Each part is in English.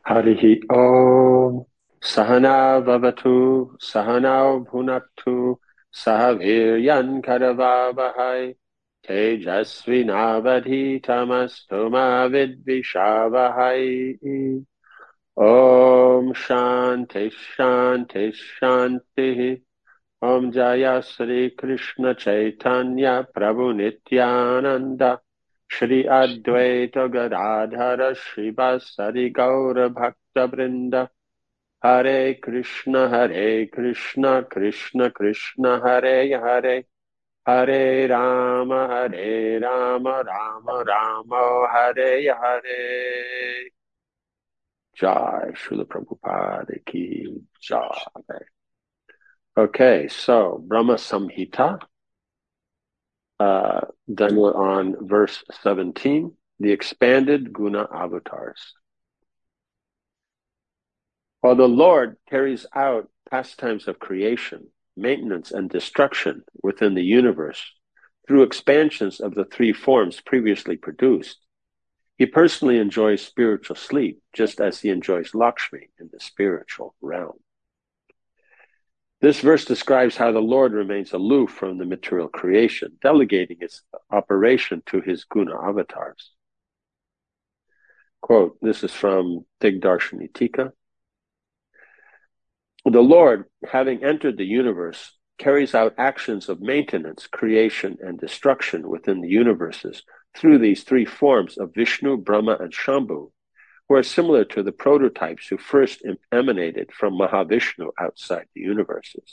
Harihi Om. Sahana Vavatu, Sahanao Bhunaktu, Sahaviryan Karavavahai, Tejasvinavadhitamastu ma vidvishavahai. Om Shanti Shanti Shanti. Om Jaya Sri Krishna Chaitanya Prabhu Nityananda Shri Advaita Gadadhara Srivasadi Gaura Bhakta Brinda Hare Krishna Krishna Krishna Hare Hare Hare Rama Rama Rama Hare Hare. Jai Srila Prabhupada Ki Jai. Okay, so Brahma Samhita. Then we're on verse 17, the expanded guna avatars. While the Lord carries out pastimes of creation, maintenance, and destruction within the universe through expansions of the three forms previously produced, he personally enjoys spiritual sleep, just as he enjoys Lakshmi in the spiritual realm. This verse describes how the Lord remains aloof from the material creation, delegating its operation to his guna avatars. Quote, this is from Digdarshani Tika. The Lord, having entered the universe, carries out actions of maintenance, creation, and destruction within the universes through these three forms of Vishnu, Brahma, and Shambhu, who are similar to the prototypes who first emanated from Mahavishnu outside the universes.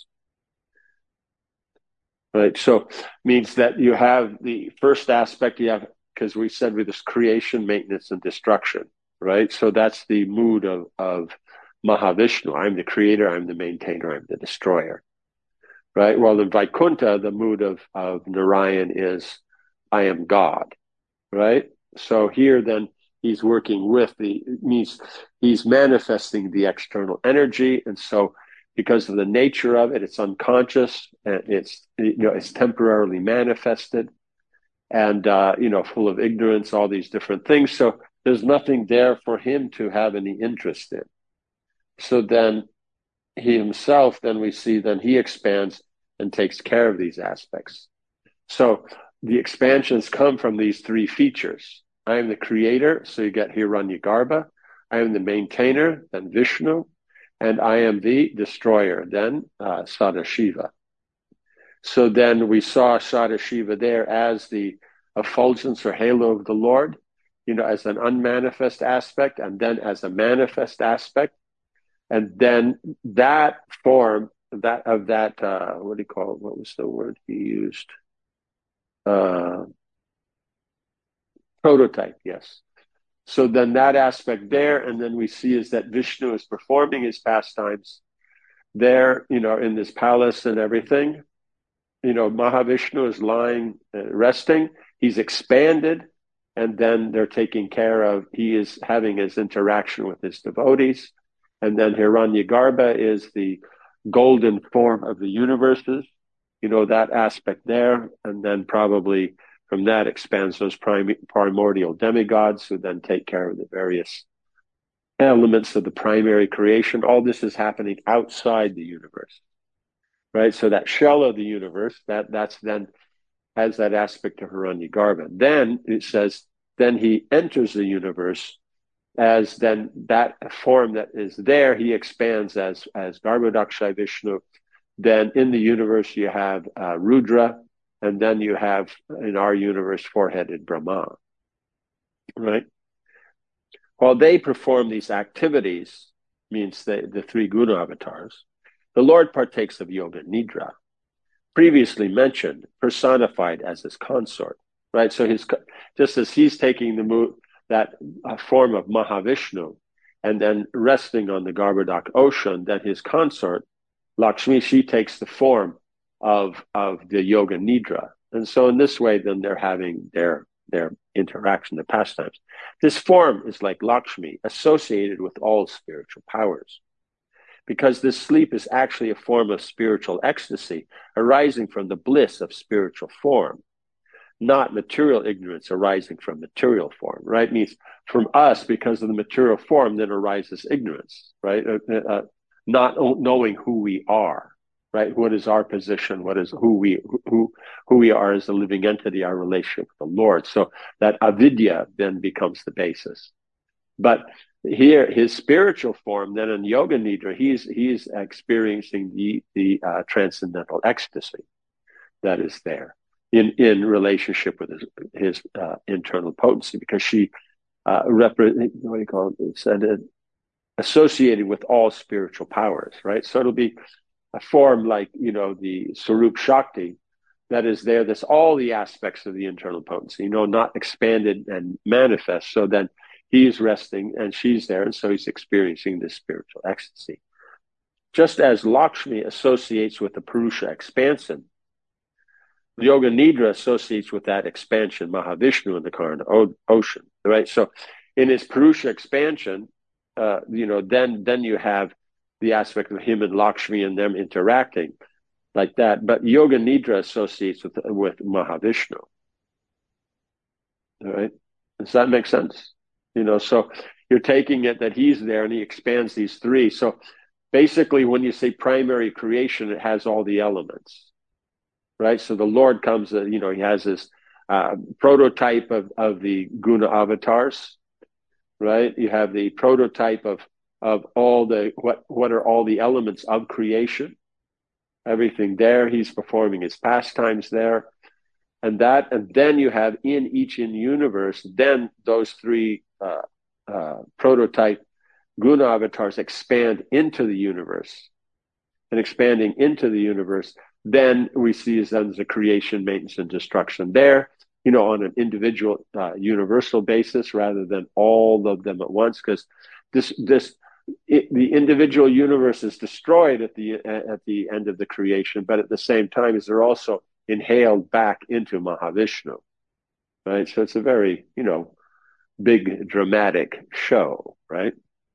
Right, so means that you have the first aspect, you have, because we said with this creation, maintenance, and destruction, right? So that's the mood of Mahavishnu. I'm the creator, I'm the maintainer, I'm the destroyer, right? Well, in Vaikuntha, the mood of Narayan is, I am God, right? So here then, he's working with means he's manifesting the external energy. And so because of the nature of it, it's unconscious and it's temporarily manifested and, full of ignorance, all these different things. So there's nothing there for him to have any interest in. So then he himself, then we see, then he expands and takes care of these aspects. So the expansions come from these three features. I am the creator, so you get Hiranyagarbha. I am the maintainer, then Vishnu. And I am the destroyer, then Sadashiva. So then we saw Sadashiva there as the effulgence or halo of the Lord, as an unmanifest aspect, and then as a manifest aspect. And then that form, what do you call it? What was the word he used? Prototype, yes. So then that aspect there, and then we see is that Vishnu is performing his pastimes there, in this palace and everything. Mahavishnu is lying, resting. He's expanded, and then they're taking care of, he is having his interaction with his devotees. And then Hiranyagarbha is the golden form of the universes, that aspect there. And then probably from that expands those primordial demigods who then take care of the various elements of the primary creation. All this is happening outside the universe, right? So that shell of the universe, that's then has that aspect of Hiranyagarbha. Then it says, then he enters the universe as then that form that is there, he expands as Garbhodakshay Vishnu. Then in the universe you have Rudra, and then you have, in our universe, four-headed Brahma, right? While they perform these activities, means the three guna avatars, the Lord partakes of Yoga Nidra, previously mentioned, personified as his consort, right? So just as he's taking that form of Mahavishnu and then resting on the Garbhodak ocean, that his consort, Lakshmi, she takes the form of the Yoga Nidra. And so in this way, then they're having their interaction, their pastimes. This form is like Lakshmi, associated with all spiritual powers. Because this sleep is actually a form of spiritual ecstasy arising from the bliss of spiritual form. not material ignorance arising from material form, right? It means from us, because of the material form, then arises ignorance, right? Not knowing who we are, right? What is our position? What is who we are as a living entity, our relationship with the Lord. So that avidya then becomes the basis. But here, his spiritual form, then in Yoga Nidra, he's experiencing the transcendental ecstasy that is there in relationship with his internal potency, because she what do you call it? Said it associated with all spiritual powers, right? So it'll be a form like, the Sarup Shakti that is there. That's all the aspects of the internal potency, not expanded and manifest. So then he's resting and she's there, and so he's experiencing this spiritual ecstasy. Just as Lakshmi associates with the Purusha expansion, Yoga Nidra associates with that expansion, Mahavishnu in the Karna ocean, right? So in his Purusha expansion, then you have the aspect of him and Lakshmi and them interacting like that. But Yoga Nidra associates with Mahavishnu, all right? Does that make sense? So you're taking it that he's there and he expands these three. So basically, when you say primary creation, it has all the elements, right? So the Lord comes, he has this prototype of the guna avatars, right? You have the prototype of all the what are all the elements of creation, everything there. He's performing his pastimes there, and then you have in each in universe, then those three prototype guna avatars expand into the universe, and expanding into the universe, then we see as then the creation, maintenance, and destruction there, on an individual, universal basis rather than all of them at once, because the individual universe is destroyed at the end of the creation, but at the same time, they're also inhaled back into Mahavishnu, right? So it's a very, big dramatic show, right?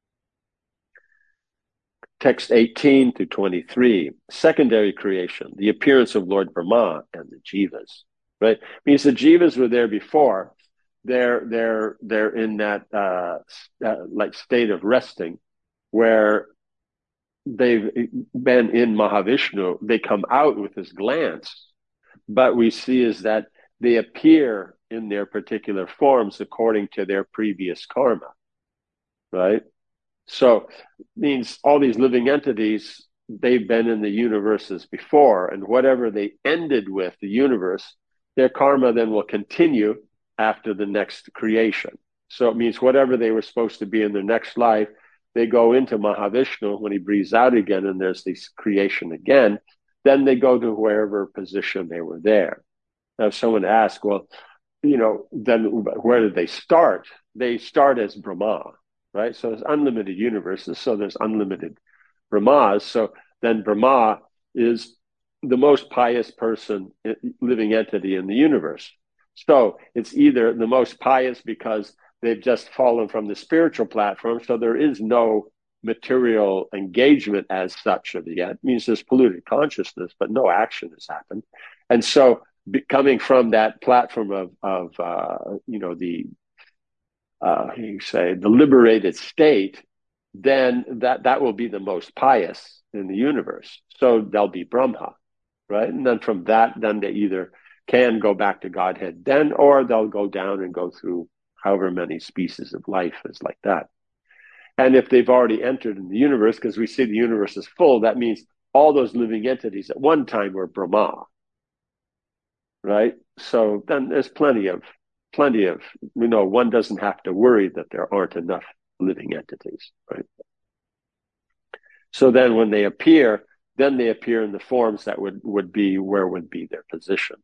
Text 18 to 23, secondary creation, the appearance of Lord Brahma and the Jivas, right? Means the Jivas were there before. They're in that like state of resting, where they've been in Mahavishnu. They come out with this glance, but we see is that they appear in their particular forms according to their previous karma, right? So means all these living entities, they've been in the universes before, and whatever they ended with, the universe, their karma then will continue after the next creation. So it means whatever they were supposed to be in their next life, they go into Mahavishnu when he breathes out again, and there's this creation again. Then they go to wherever position they were there. Now, if someone asks, well, then where did they start? They start as Brahma, right? So there's unlimited universes, so there's unlimited Brahmas. So then Brahma is the most pious person, living entity in the universe. So it's either the most pious because they've just fallen from the spiritual platform, so there is no material engagement as such of yet. It means there's polluted consciousness, but no action has happened. And so coming from that platform of the the liberated state, then that will be the most pious in the universe. So they'll be Brahma, right? And then from that, then they either can go back to Godhead then, or they'll go down and go through however many species of life is like that. And if they've already entered in the universe, because we see the universe is full, that means all those living entities at one time were Brahma, right? So then there's plenty of, one doesn't have to worry that there aren't enough living entities, right? So then when they appear, then they appear in the forms that would be where would be their position.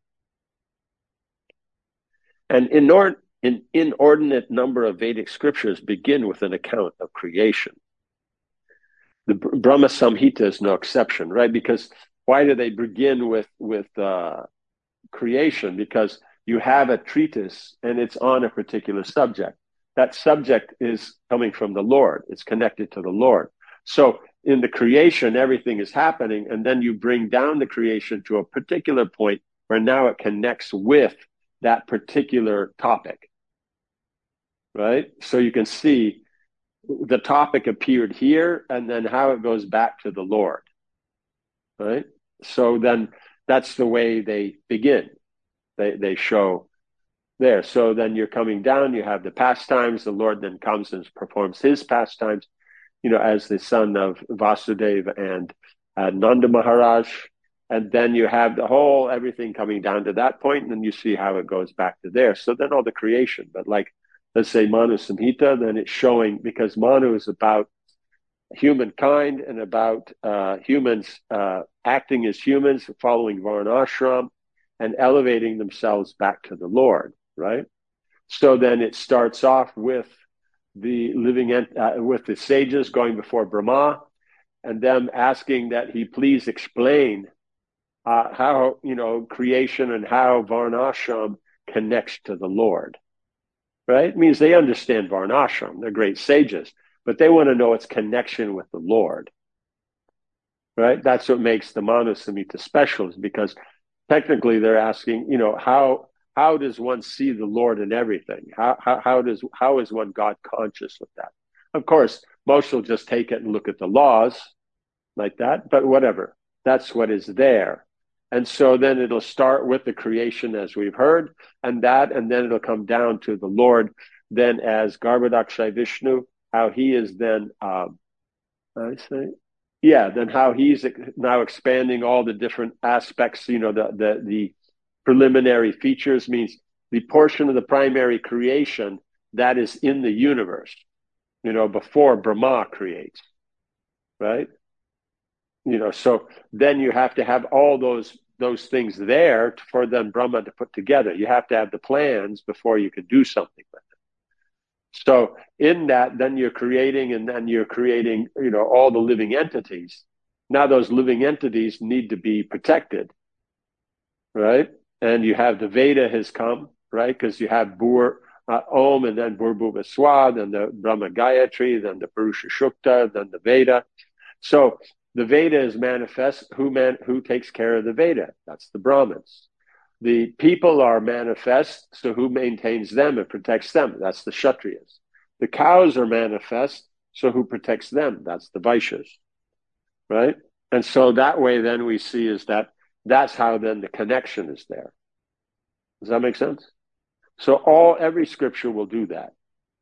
And an inordinate number of Vedic scriptures begin with an account of creation. The Brahma Samhita is no exception, right? Because why do they begin with creation? Because you have a treatise and it's on a particular subject. That subject is coming from the Lord. It's connected to the Lord. So in the creation, everything is happening, and then you bring down the creation to a particular point where now it connects with that particular topic, right? So you can see the topic appeared here and then how it goes back to the Lord, right? So then that's the way they begin. They show there. So then you're coming down, you have the pastimes, the Lord then comes and performs his pastimes, as the son of Vasudeva and Nanda Maharaj. And then you have everything coming down to that point, and then you see how it goes back to there. So then all the creation, but like, let's say Manu Samhita, then it's showing, because Manu is about humankind and about humans acting as humans, following Varnashram and elevating themselves back to the Lord, right? So then it starts off with the with the sages going before Brahma and them asking that he please explain how creation and how Varnashram connects to the Lord, right? It means they understand Varnashram, they're great sages, but they want to know its connection with the Lord, right? That's what makes the Manu Samhita special, is because technically they're asking, how does one see the Lord in everything? How is one God conscious with that? Of course, most will just take it and look at the laws like that, but whatever. That's what is there. And so then it'll start with the creation, as we've heard, and then it'll come down to the Lord then as Garbhodakshay Vishnu, how he is then, then how he's now expanding all the different aspects, the preliminary features, means the portion of the primary creation that is in the universe, before Brahma creates, right? So then you have to have all those things there for then Brahma to put together. You have to have the plans before you can do something with it. So in that, then you're creating all the living entities. Now those living entities need to be protected, right? And you have the Veda has come, right? Because you have Om, and then Bhurbhuva Swa, then the Brahma Gayatri, then the Purusha Shukta, then the Veda. So the Veda is manifest. Who takes care of the Veda? That's the Brahmins. The people are manifest, so who maintains them and protects them? That's the Kshatriyas. The cows are manifest, so who protects them? That's the Vaishyas, right? And so that way then we see is that's how then the connection is there. Does that make sense? So every scripture will do that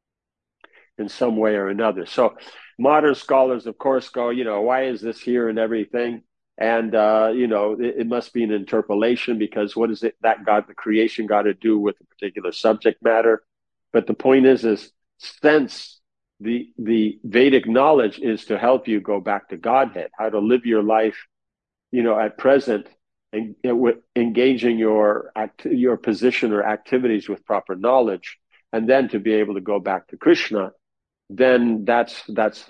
in some way or another. So modern scholars, of course, go, why is this here and everything? And, it must be an interpolation, because what is it that the creation got to do with a particular subject matter? But the point is since the Vedic knowledge is to help you go back to Godhead, how to live your life, at present, and engaging your position or activities with proper knowledge, and then to be able to go back to Krishna, then that's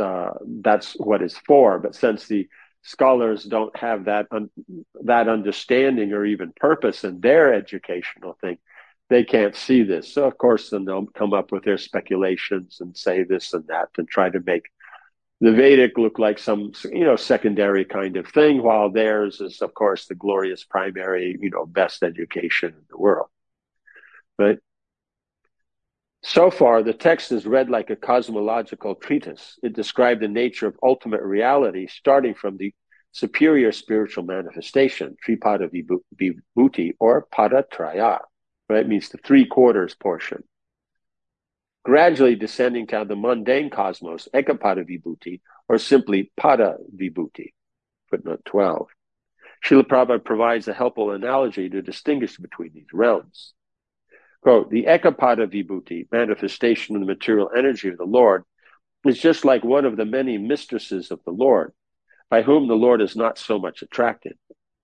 what it's for. But since the scholars don't have that understanding or even purpose in their educational thing, they can't see this. So of course, then they'll come up with their speculations and say this and that and try to make the Vedic look like some, secondary kind of thing, while theirs is, of course, the glorious primary, best education in the world. Right? So far, the text is read like a cosmological treatise. It described the nature of ultimate reality, starting from the superior spiritual manifestation, Tripada Vibhuti, or Padatraya, right? It means the 3/4 portion. Gradually descending to the mundane cosmos, Ekapada Vibhuti, or simply Pada Vibhuti, footnote 12. Srila Prabhupada provides a helpful analogy to distinguish between these realms. Quote, the Ekapada Vibhuti, manifestation of the material energy of the Lord, is just like one of the many mistresses of the Lord, by whom the Lord is not so much attracted.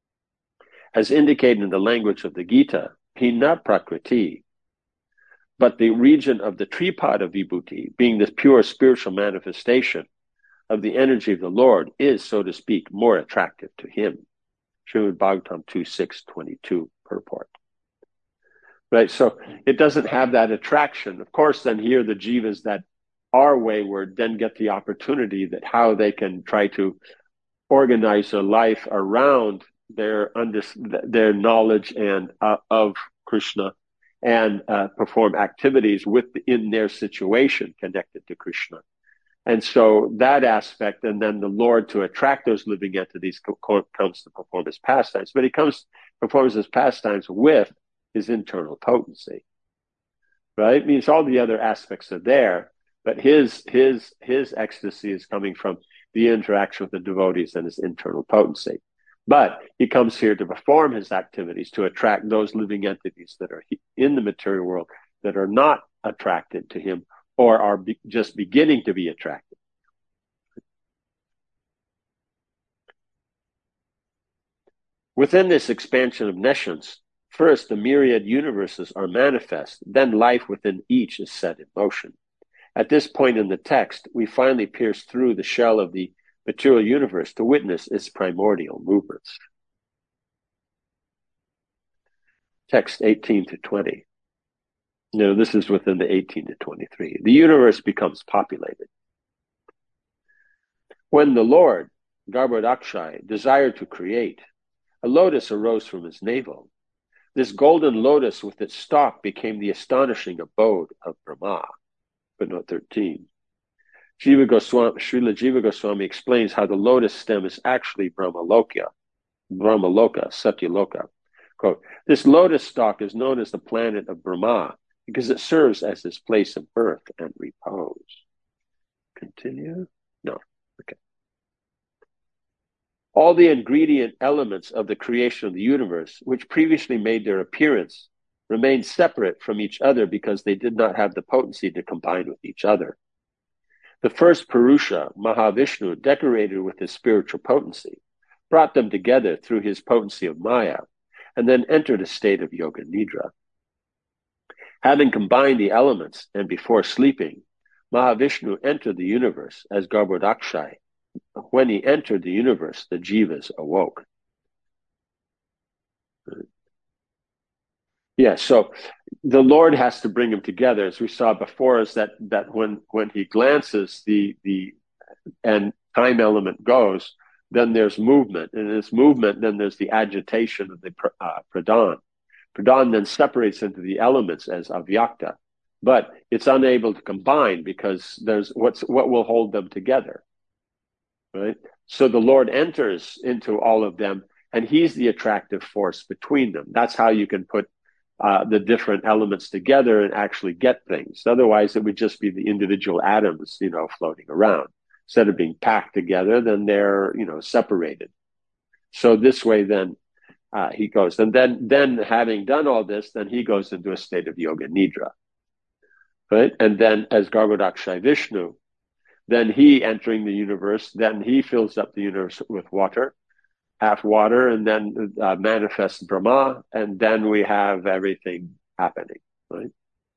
As indicated in the language of the Gita, Hina Prakriti, but the region of the Tripada Vibhuti, being the pure spiritual manifestation of the energy of the Lord, is, so to speak, more attractive to him. Srimad Bhagavatam 2.6.22 purport. Right, so it doesn't have that attraction. Of course, then here the jivas that are wayward then get the opportunity that how they can try to organize their life around their knowledge and of Krishna, and perform activities in their situation connected to Krishna. And so that aspect, and then the Lord to attract those living entities comes to perform his pastimes, but he performs his pastimes with his internal potency, right? It means all the other aspects are there, but his ecstasy is coming from the interaction with the devotees and his internal potency. But he comes here to perform his activities to attract those living entities that are in the material world that are not attracted to him or are just beginning to be attracted. Within this expansion of nescience, first the myriad universes are manifest, then life within each is set in motion. At this point in the text, we finally pierce through the shell of the material universe to witness its primordial movements. Text 18 to 20. This is within the 18 to 23. The universe becomes populated. When the Lord, Garbhodakshai, desired to create, a lotus arose from his navel. This golden lotus with its stalk became the astonishing abode of Brahma. Footnote 13. Srila Jiva Goswami explains how the lotus stem is actually Brahmaloka, Satyaloka. Quote, this lotus stalk is known as the planet of Brahma because it serves as his place of birth and repose. Continue? No. Okay. All the ingredient elements of the creation of the universe, which previously made their appearance, remained separate from each other because they did not have the potency to combine with each other. The first Purusha, Mahavishnu, decorated with his spiritual potency, brought them together through his potency of Maya, and then entered a state of Yoga Nidra. Having combined the elements and before sleeping, Mahavishnu entered the universe as Garbhodakshai. When he entered the universe, the jivas awoke. Yeah, so the Lord has to bring them together, as we saw before, is that when he glances, the and time element goes, then there's movement. And in this movement, then there's the agitation of the pradhan. Pradhan then separates into the elements as avyakta, but it's unable to combine because there's what will hold them together, right? So the Lord enters into all of them, and he's the attractive force between them. That's how you can put the different elements together and actually get things. Otherwise, it would just be the individual atoms, floating around. Instead of being packed together, then they're, separated. So this way, then he goes, and then having done all this, then he goes into a state of Yoga Nidra, right? And then as Garbhodakshai Vishnu, then he entering the universe, then he fills up the universe with water, half water, and then manifests Brahma, and then we have everything happening, right?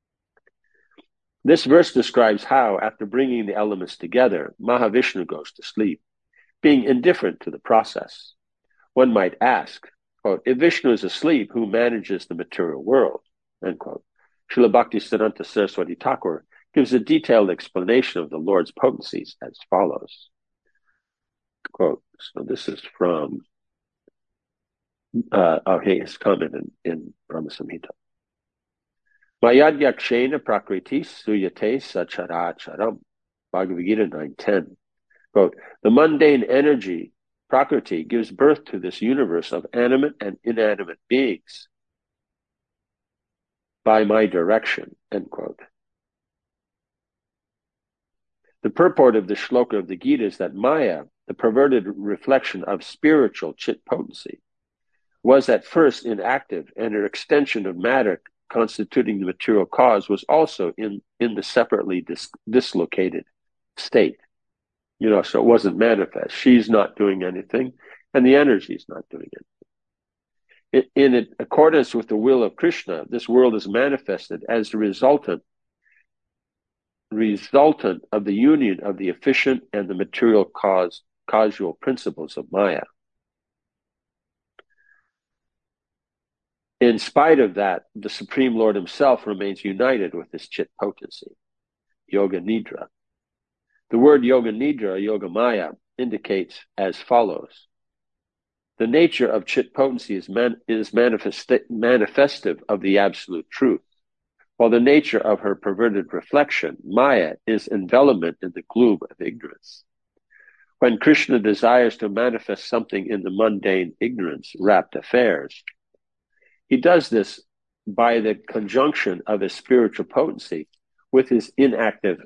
This verse describes how, after bringing the elements together, Mahavishnu goes to sleep, being indifferent to the process. One might ask, quote, if Vishnu is asleep, who manages the material world? End quote. Srila Bhaktisiddhanta Saraswati Thakur gives a detailed explanation of the Lord's potencies as follows. Quote, so this is from his comment in Brahma Samhita. Mayadhyakshena prakritis suyate sacharacharam. Bhagavad Gita 9:10. Quote, the mundane energy, Prakriti, gives birth to this universe of animate and inanimate beings by my direction, end quote. The purport of the shloka of the Gita is that Maya, the perverted reflection of spiritual chit potency, was at first inactive, and her extension of matter constituting the material cause was also in the separately dislocated state. So it wasn't manifest. She's not doing anything, and the energy is not doing anything. In accordance with the will of Krishna, this world is manifested as the resultant of the union of the efficient and the material causal principles of Maya. In spite of that, the Supreme Lord himself remains united with his chit potency, Yoga Nidra. The word Yoga Nidra, Yoga Maya, indicates as follows. The nature of chit potency is manifestive of the absolute truth, while the nature of her perverted reflection, Maya, is envelopment in the gloom of ignorance. When Krishna desires to manifest something in the mundane ignorance-wrapped affairs, he does this by the conjunction of his spiritual potency with his inactive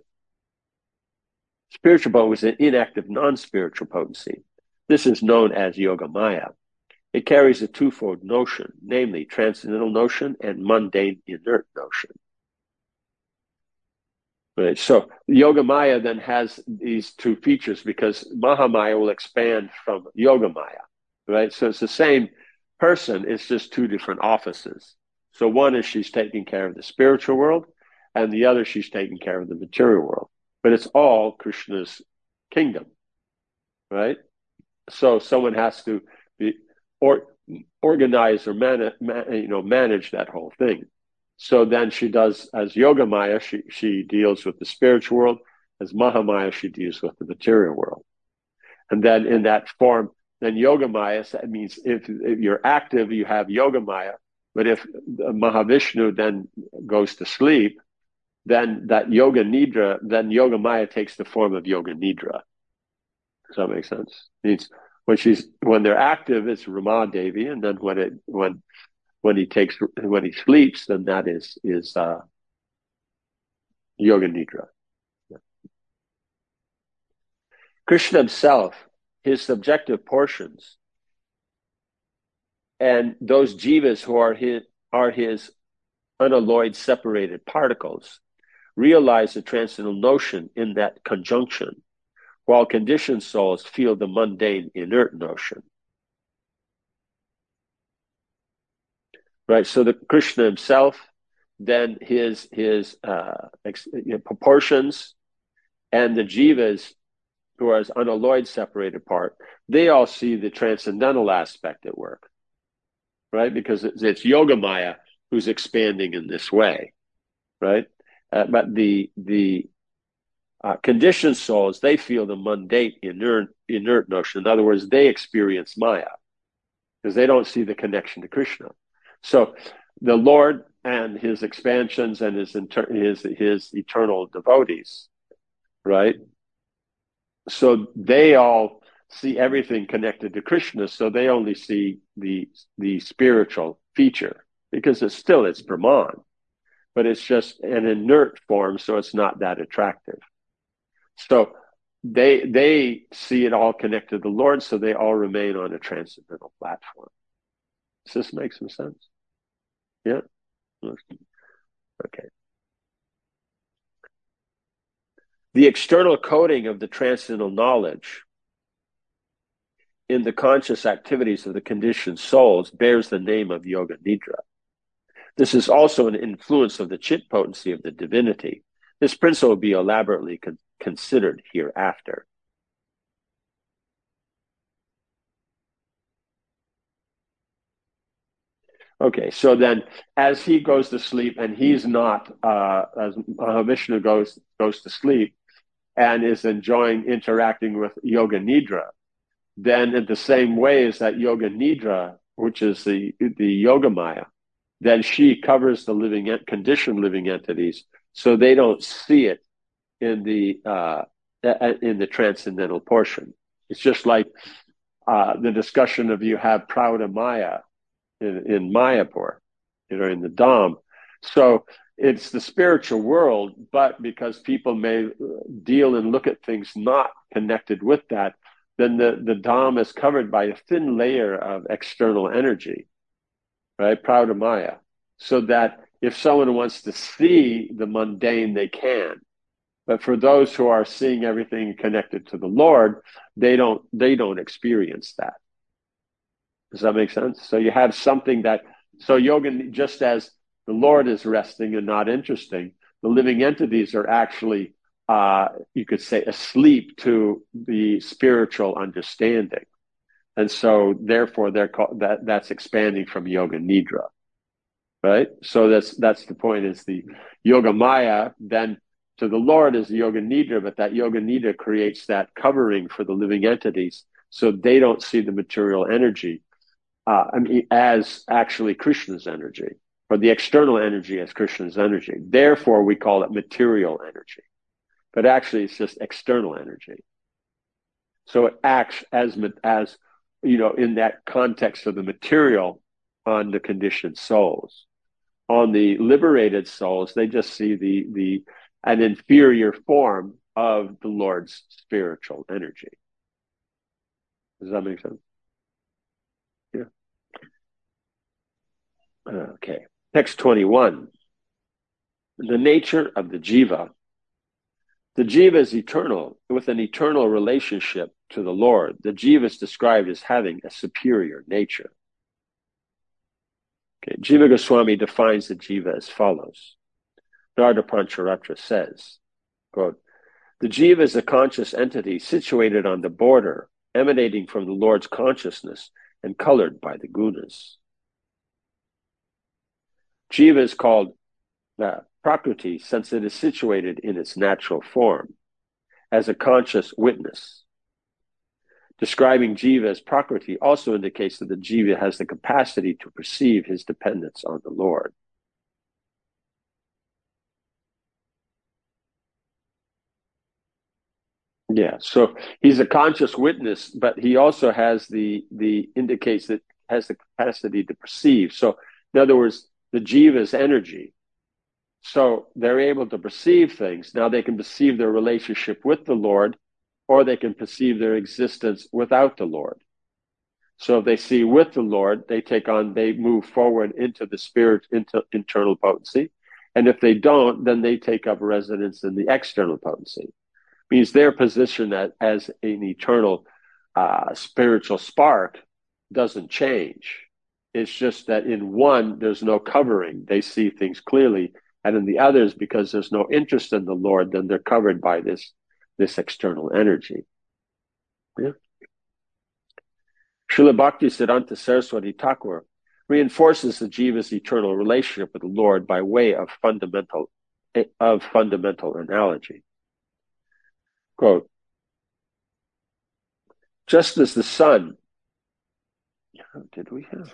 non-spiritual potency. This is known as Yoga Maya. It carries a twofold notion, namely transcendental notion and mundane inert notion. Right. So Yoga Maya then has these two features because Mahamaya will expand from Yoga Maya. Right. So it's the same person, it's just two different offices. So one is she's taking care of the spiritual world, and the other she's taking care of the material world. But it's all Krishna's kingdom. Right. So someone has to be organize or manage that whole thing. So then she does, as Yoga Maya, she deals with the spiritual world. As Mahamaya, she deals with the material world. And then in that form, then Yoga Maya, that means if you're active, you have Yoga Maya. But if Mahavishnu then goes to sleep, then that Yoga Nidra, then Yoga Maya takes the form of Yoga Nidra. Does that make sense? It means when they're active, it's Rama Devi, and then when he sleeps, then that is Yoga Nidra. Yeah. Krishna himself, his subjective portions, and those jivas who are his unalloyed separated particles, realize the transcendental notion in that conjunction, while conditioned souls feel the mundane inert notion. Right, so the Krishna himself, then his proportions, and the jivas who are his unalloyed separated part, they all see the transcendental aspect at work, right? Because it's Yoga Maya who's expanding in this way, right? But the conditioned souls, they feel the mundane inert notion. In other words, they experience Maya because they don't see the connection to Krishna. So the Lord and his expansions and his eternal devotees, right? So they all see everything connected to Krishna, so they only see the spiritual feature because it's Brahman, but it's just an inert form, so it's not that attractive. So they see it all connected to the Lord, so they all remain on a transcendental platform. Does this make some sense? Yeah? Okay. The external coding of the transcendental knowledge in the conscious activities of the conditioned souls bears the name of Yoga Nidra. This is also an influence of the chit potency of the divinity. This principle will be elaborately considered hereafter. Okay, so then as he goes to sleep and he's not, as Vishnu goes to sleep and is enjoying interacting with Yoga Nidra, then in the same way as that Yoga Nidra, which is the Yoga Maya, then she covers the conditioned living entities, so they don't see it in the transcendental portion. It's just like the discussion of you have Prauda Maya in Mayapur, in the Dham. So it's the spiritual world, but because people may deal and look at things not connected with that, then the Dham is covered by a thin layer of external energy, right? Prauda Maya. So that if someone wants to see the mundane, they can. But for those who are seeing everything connected to the Lord, they don't experience that. Does that make sense? So you have something so yoga, just as the Lord is resting and not interesting, the living entities are actually, you could say, asleep to the spiritual understanding. And so therefore that's expanding from Yoga Nidra, right? So that's the point, is the Yoga Maya then to the Lord is the Yoga Nidra, but that Yoga Nidra creates that covering for the living entities so they don't see the material energy as actually Krishna's energy, or the external energy as Krishna's energy. Therefore, we call it material energy. But actually, it's just external energy. So it acts as in that context of the material on the conditioned souls. On the liberated souls, they just see an inferior form of the Lord's spiritual energy. Does that make sense? Yeah. Okay. Text 21. The nature of the jiva. The jiva is eternal, with an eternal relationship to the Lord. The jiva is described as having a superior nature. Okay. Jiva Goswami defines the jiva as follows. Narada Pancharatra says, quote, the jiva is a conscious entity situated on the border, emanating from the Lord's consciousness and colored by the gunas. Jiva is called Prakriti since it is situated in its natural form, as a conscious witness. Describing jiva as Prakriti also indicates that the jiva has the capacity to perceive his dependence on the Lord. Yeah, so he's a conscious witness, but he also has the indicates that has the capacity to perceive. So, in other words, the jiva is energy. So they're able to perceive things. Now they can perceive their relationship with the Lord, or they can perceive their existence without the Lord. So if they see with the Lord, they move forward into the spirit, into internal potency. And if they don't, then they take up residence in the external potency. Means their position as an eternal spiritual spark doesn't change. It's just that in one, there's no covering. They see things clearly. And in the others, because there's no interest in the Lord, then they're covered by this external energy. Yeah. Srila Bhaktisiddhanta Saraswati Thakur reinforces the jiva's eternal relationship with the Lord by way of fundamental analogy. Quote, just as the sun, did we have?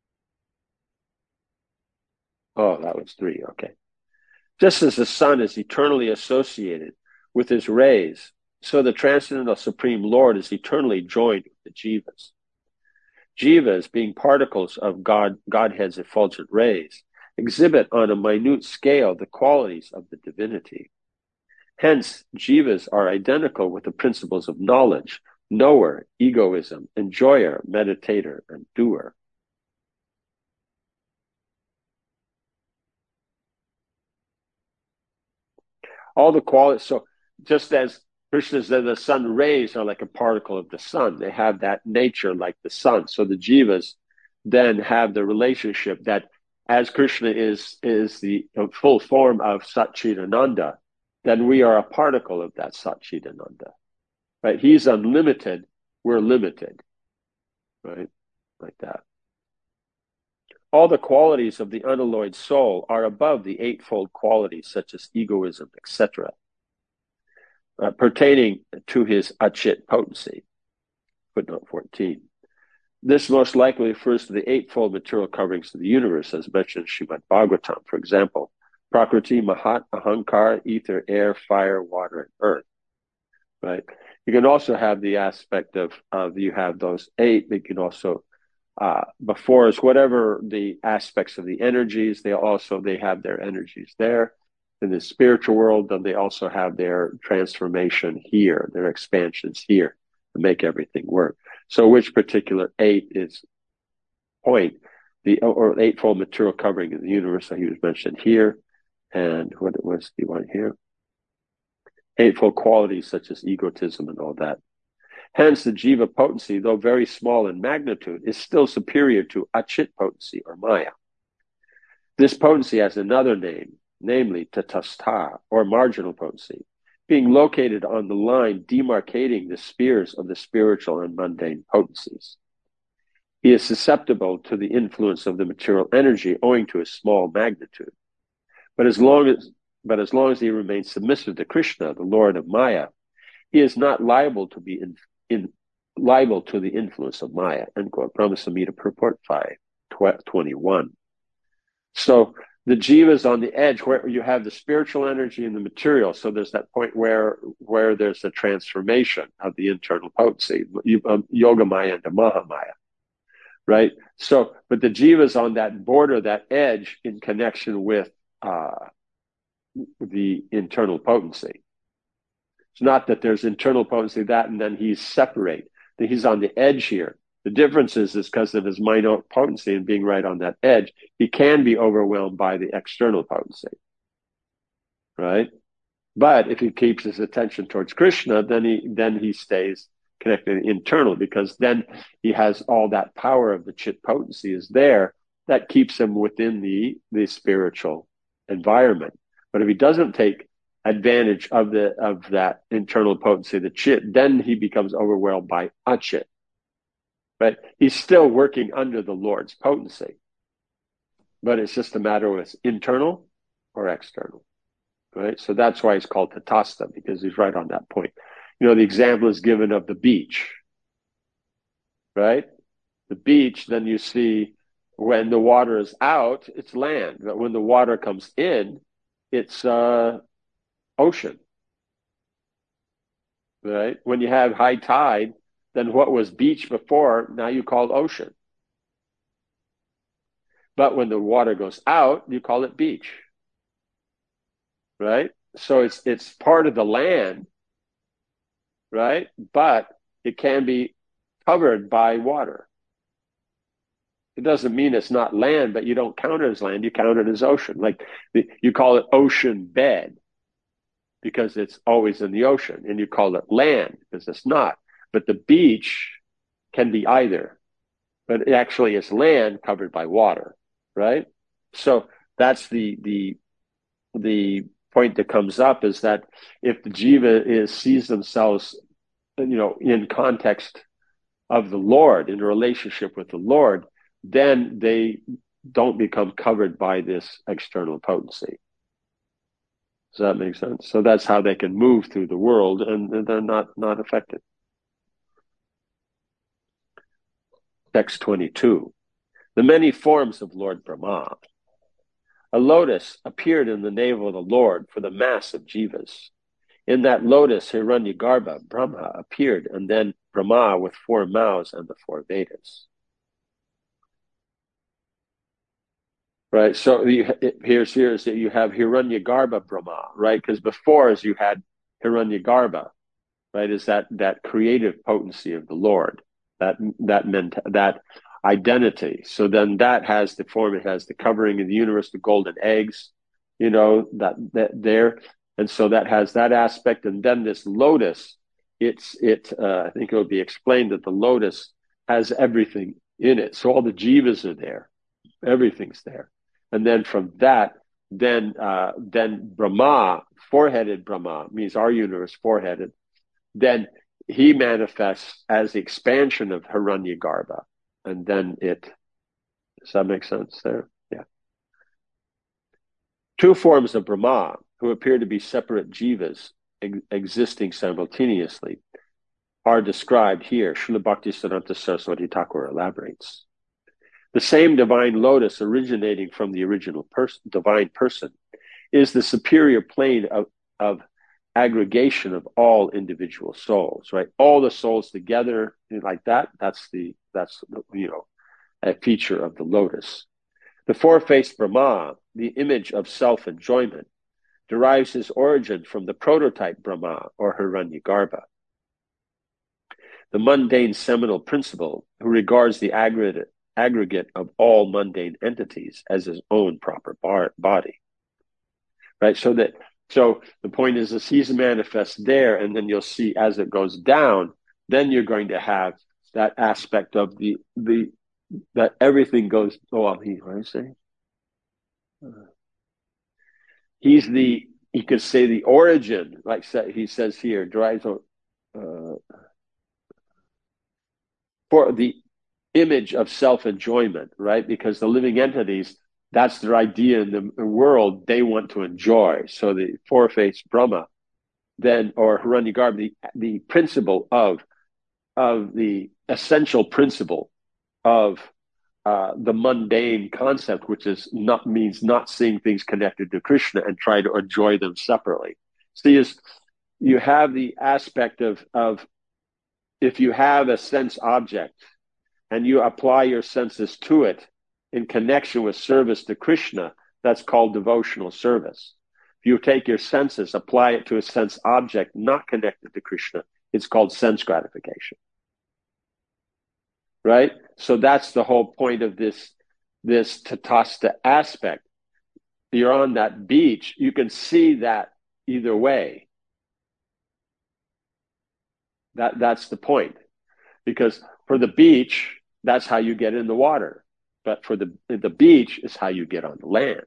Oh, that was 3, okay. Just as the sun is eternally associated with his rays, so the Transcendental Supreme Lord is eternally joined with the jivas. Jivas, being particles of Godhead's effulgent rays, exhibit on a minute scale the qualities of the divinity. Hence, jivas are identical with the principles of knowledge, knower, egoism, enjoyer, meditator, and doer. All the qualities, so just as Krishna said, the sun rays are like a particle of the sun. They have that nature like the sun. So the jivas then have the relationship that as Krishna is the full form of Satchidananda, then we are a particle of that Satchidananda. Right? He's unlimited, we're limited. Right? Like that. All the qualities of the unalloyed soul are above the eightfold qualities such as egoism, etc., pertaining to his achit potency. Footnote 14. This most likely refers to the eightfold material coverings of the universe, as mentioned in Srimad Bhagavatam. For example, Prakriti, Mahat, Ahankara, ether, air, fire, water, and earth. Right? You can also have the aspect of you have those 8, but you can also before is whatever the aspects of the energies, they have their energies there in the spiritual world, then they also have their transformation here, their expansions here to make everything work. So which particular 8 is point, or eightfold material covering in the universe that he was mentioned here, and what it was the one here. Eightfold qualities such as egotism and all that. Hence, the jiva potency, though very small in magnitude, is still superior to achit potency or maya. This potency has another name, namely tatastha, or marginal potency, being located on the line demarcating the spheres of the spiritual and mundane potencies. He is susceptible to the influence of the material energy owing to his small magnitude. But as long as he remains submissive to Krishna, the Lord of Maya, he is not liable to be liable to the influence of Maya. End quote. Brahma Samhita Purport 5:21. So the jiva is on the edge where you have the spiritual energy and the material. So there's that point where there's a transformation of the internal potency, yoga maya into mahamaya, right? So, but the jiva is on that border, that edge, in connection with the internal potency. It's not that there's internal potency that, and then he's separate. That he's on the edge here. The difference is because of his minor potency and being right on that edge, he can be overwhelmed by the external potency, right? But if he keeps his attention towards Krishna, then he stays connected internal, because then he has all that power of the chit potency is there that keeps him within the spiritual environment. But if he doesn't take advantage of that internal potency, the chit, then he becomes overwhelmed by achit. But he's still working under the Lord's potency. But it's just a matter of it's internal or external, right? So that's why he's called Tatastha, because he's right on that point. You know, the example is given of the beach, right? The beach, then you see when the water is out, it's land. But when the water comes in, it's ocean, right? When you have high tide, then what was beach before, now you call it ocean. But when the water goes out, you call it beach, right? So it's part of the land, right? But it can be covered by water. It doesn't mean it's not land, but you don't count it as land, you count it as ocean. Like you call it ocean bed because it's always in the ocean, and you call it land because it's not. But the beach can be either, but it actually is land covered by water, right? So that's the point that comes up, is that if the jiva sees themselves, in context of the Lord, in a relationship with the Lord, then they don't become covered by this external potency. Does that make sense? So that's how they can move through the world, and they're not affected. Text 22. The many forms of Lord Brahma. A lotus appeared in the navel of the Lord for the mass of jivas. In that lotus, Hiranyagarbha, Brahma, appeared, and then Brahma with 4 mouths and the 4 Vedas. Right, so here's that you have Hiranyagarbha Brahma, right? Because before, as you had Hiranyagarbha, right, is that creative potency of the Lord, that identity. So then that has the form, it has the covering of the universe, the golden eggs, that there, and so that has that aspect. And then this lotus, I think it would be explained that the lotus has everything in it. So all the jivas are there, everything's there. And then from that, then Brahma, 4-headed Brahma, means our universe 4-headed, then he manifests as the expansion of Hiranyagarbha. And then does that make sense there? Yeah. 2 forms of Brahma, who appear to be separate jivas existing simultaneously, are described here. Srila Bhaktisiddhanta Saraswati Thakur elaborates. The same divine lotus originating from the original divine person is the superior plane of aggregation of all individual souls, right? All the souls together like that. That's a feature of the lotus. The 4-faced Brahma, the image of self-enjoyment, derives his origin from the prototype Brahma, or Hiranyagarbha. The mundane seminal principle, who regards the aggregate of all mundane entities as his own proper body, right? So the point is, that he's manifest there, and then you'll see as it goes down, then you're going to have that aspect of that everything goes. What do I say? You could say the origin, like he says here, derives for the image of self-enjoyment, right? Because the living entities, that's their idea in the world, they want to enjoy. So the 4-faced Brahma, then, or Hiranyagarbha, the principle of the essential principle of the mundane concept, which is not means not seeing things connected to Krishna and try to enjoy them separately. See, is you have the aspect of if you have a sense object and you apply your senses to it in connection with service to Krishna, that's called devotional service. If you take your senses, apply it to a sense object not connected to Krishna, it's called sense gratification. Right? So that's the whole point of this tatasta aspect. You're on that beach, you can see that either way. That's the point. Because for the beach, that's how you get in the water. But for the beach is how you get on the land.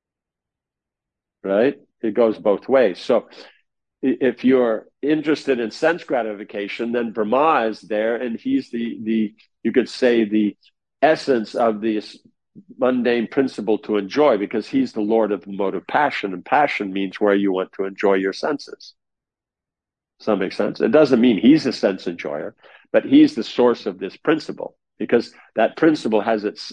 Right? It goes both ways. So if you're interested in sense gratification, then Brahma is there, and he's the you could say the essence of this mundane principle to enjoy, because he's the Lord of the mode of passion, and passion means where you want to enjoy your senses. Does that make sense? It doesn't mean he's a sense enjoyer, but he's the source of this principle, because that principle has its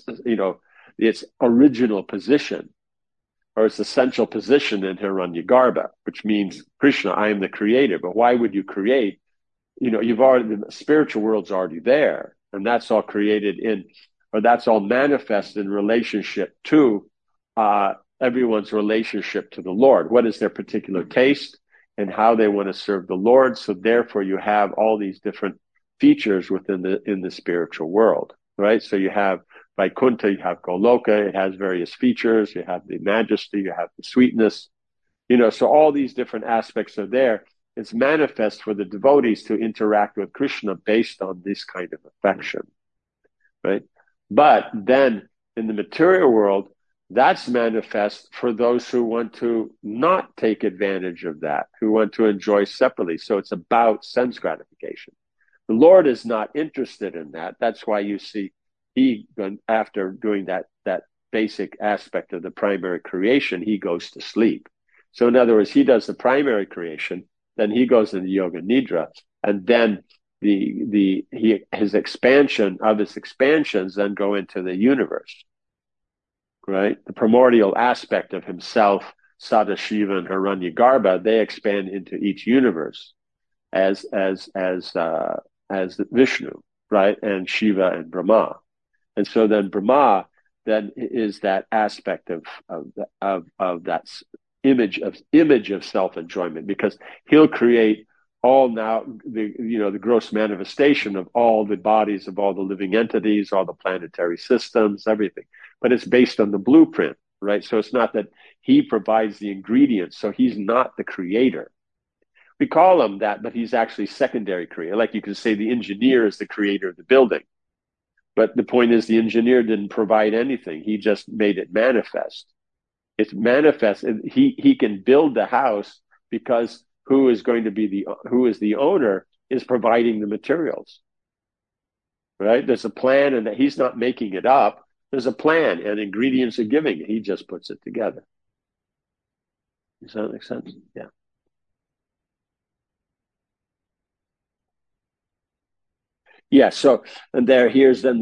original position, or its essential position in Hiranyagarbha, which means Krishna, I am the creator. But why would you create? You've already, the spiritual world's already there, and that's all created or that's all manifest in relationship to everyone's relationship to the Lord. What is their particular taste and how they want to serve the Lord? So therefore, you have all these different features in the spiritual world, right? So you have Vaikuntha, you have Goloka, it has various features, you have the majesty, you have the sweetness, so all these different aspects are there. It's manifest for the devotees to interact with Krishna based on this kind of affection, right? But then in the material world, that's manifest for those who want to not take advantage of that, who want to enjoy separately. So it's about sense gratification. The Lord is not interested in that. That's why you see he, after doing that basic aspect of the primary creation, he goes to sleep. So in other words, he does the primary creation, then he goes into yoga nidra, and then his expansions then go into the universe, right? The primordial aspect of himself, Sadashiva and Hiranyagarbha, they expand into each universe as Vishnu, right? And Shiva and Brahma. And so then Brahma then is that aspect of that image of self-enjoyment, because he'll create all now the gross manifestation of all the bodies of all the living entities, all the planetary systems, everything. But it's based on the blueprint, right? So it's not that he provides the ingredients. So he's not the creator. We call him that, but he's actually secondary creator. Like you can say the engineer is the creator of the building. But the point is the engineer didn't provide anything. He just made it manifest. It's manifest. He can build the house because who is the owner is providing the materials, right? There's a plan, and that he's not making it up. There's a plan, and ingredients are giving it. He just puts it together. Does that make sense? Yeah. Yeah. So, and here's then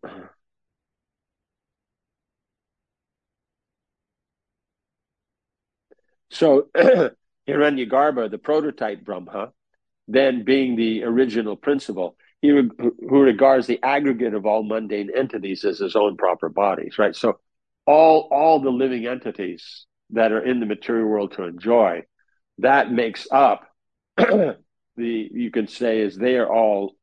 so Hiranyagarbha, the prototype Brahma, then being the original principle, who regards the aggregate of all mundane entities as his own proper bodies, right? So all the living entities that are in the material world to enjoy, that makes up you can say is they are all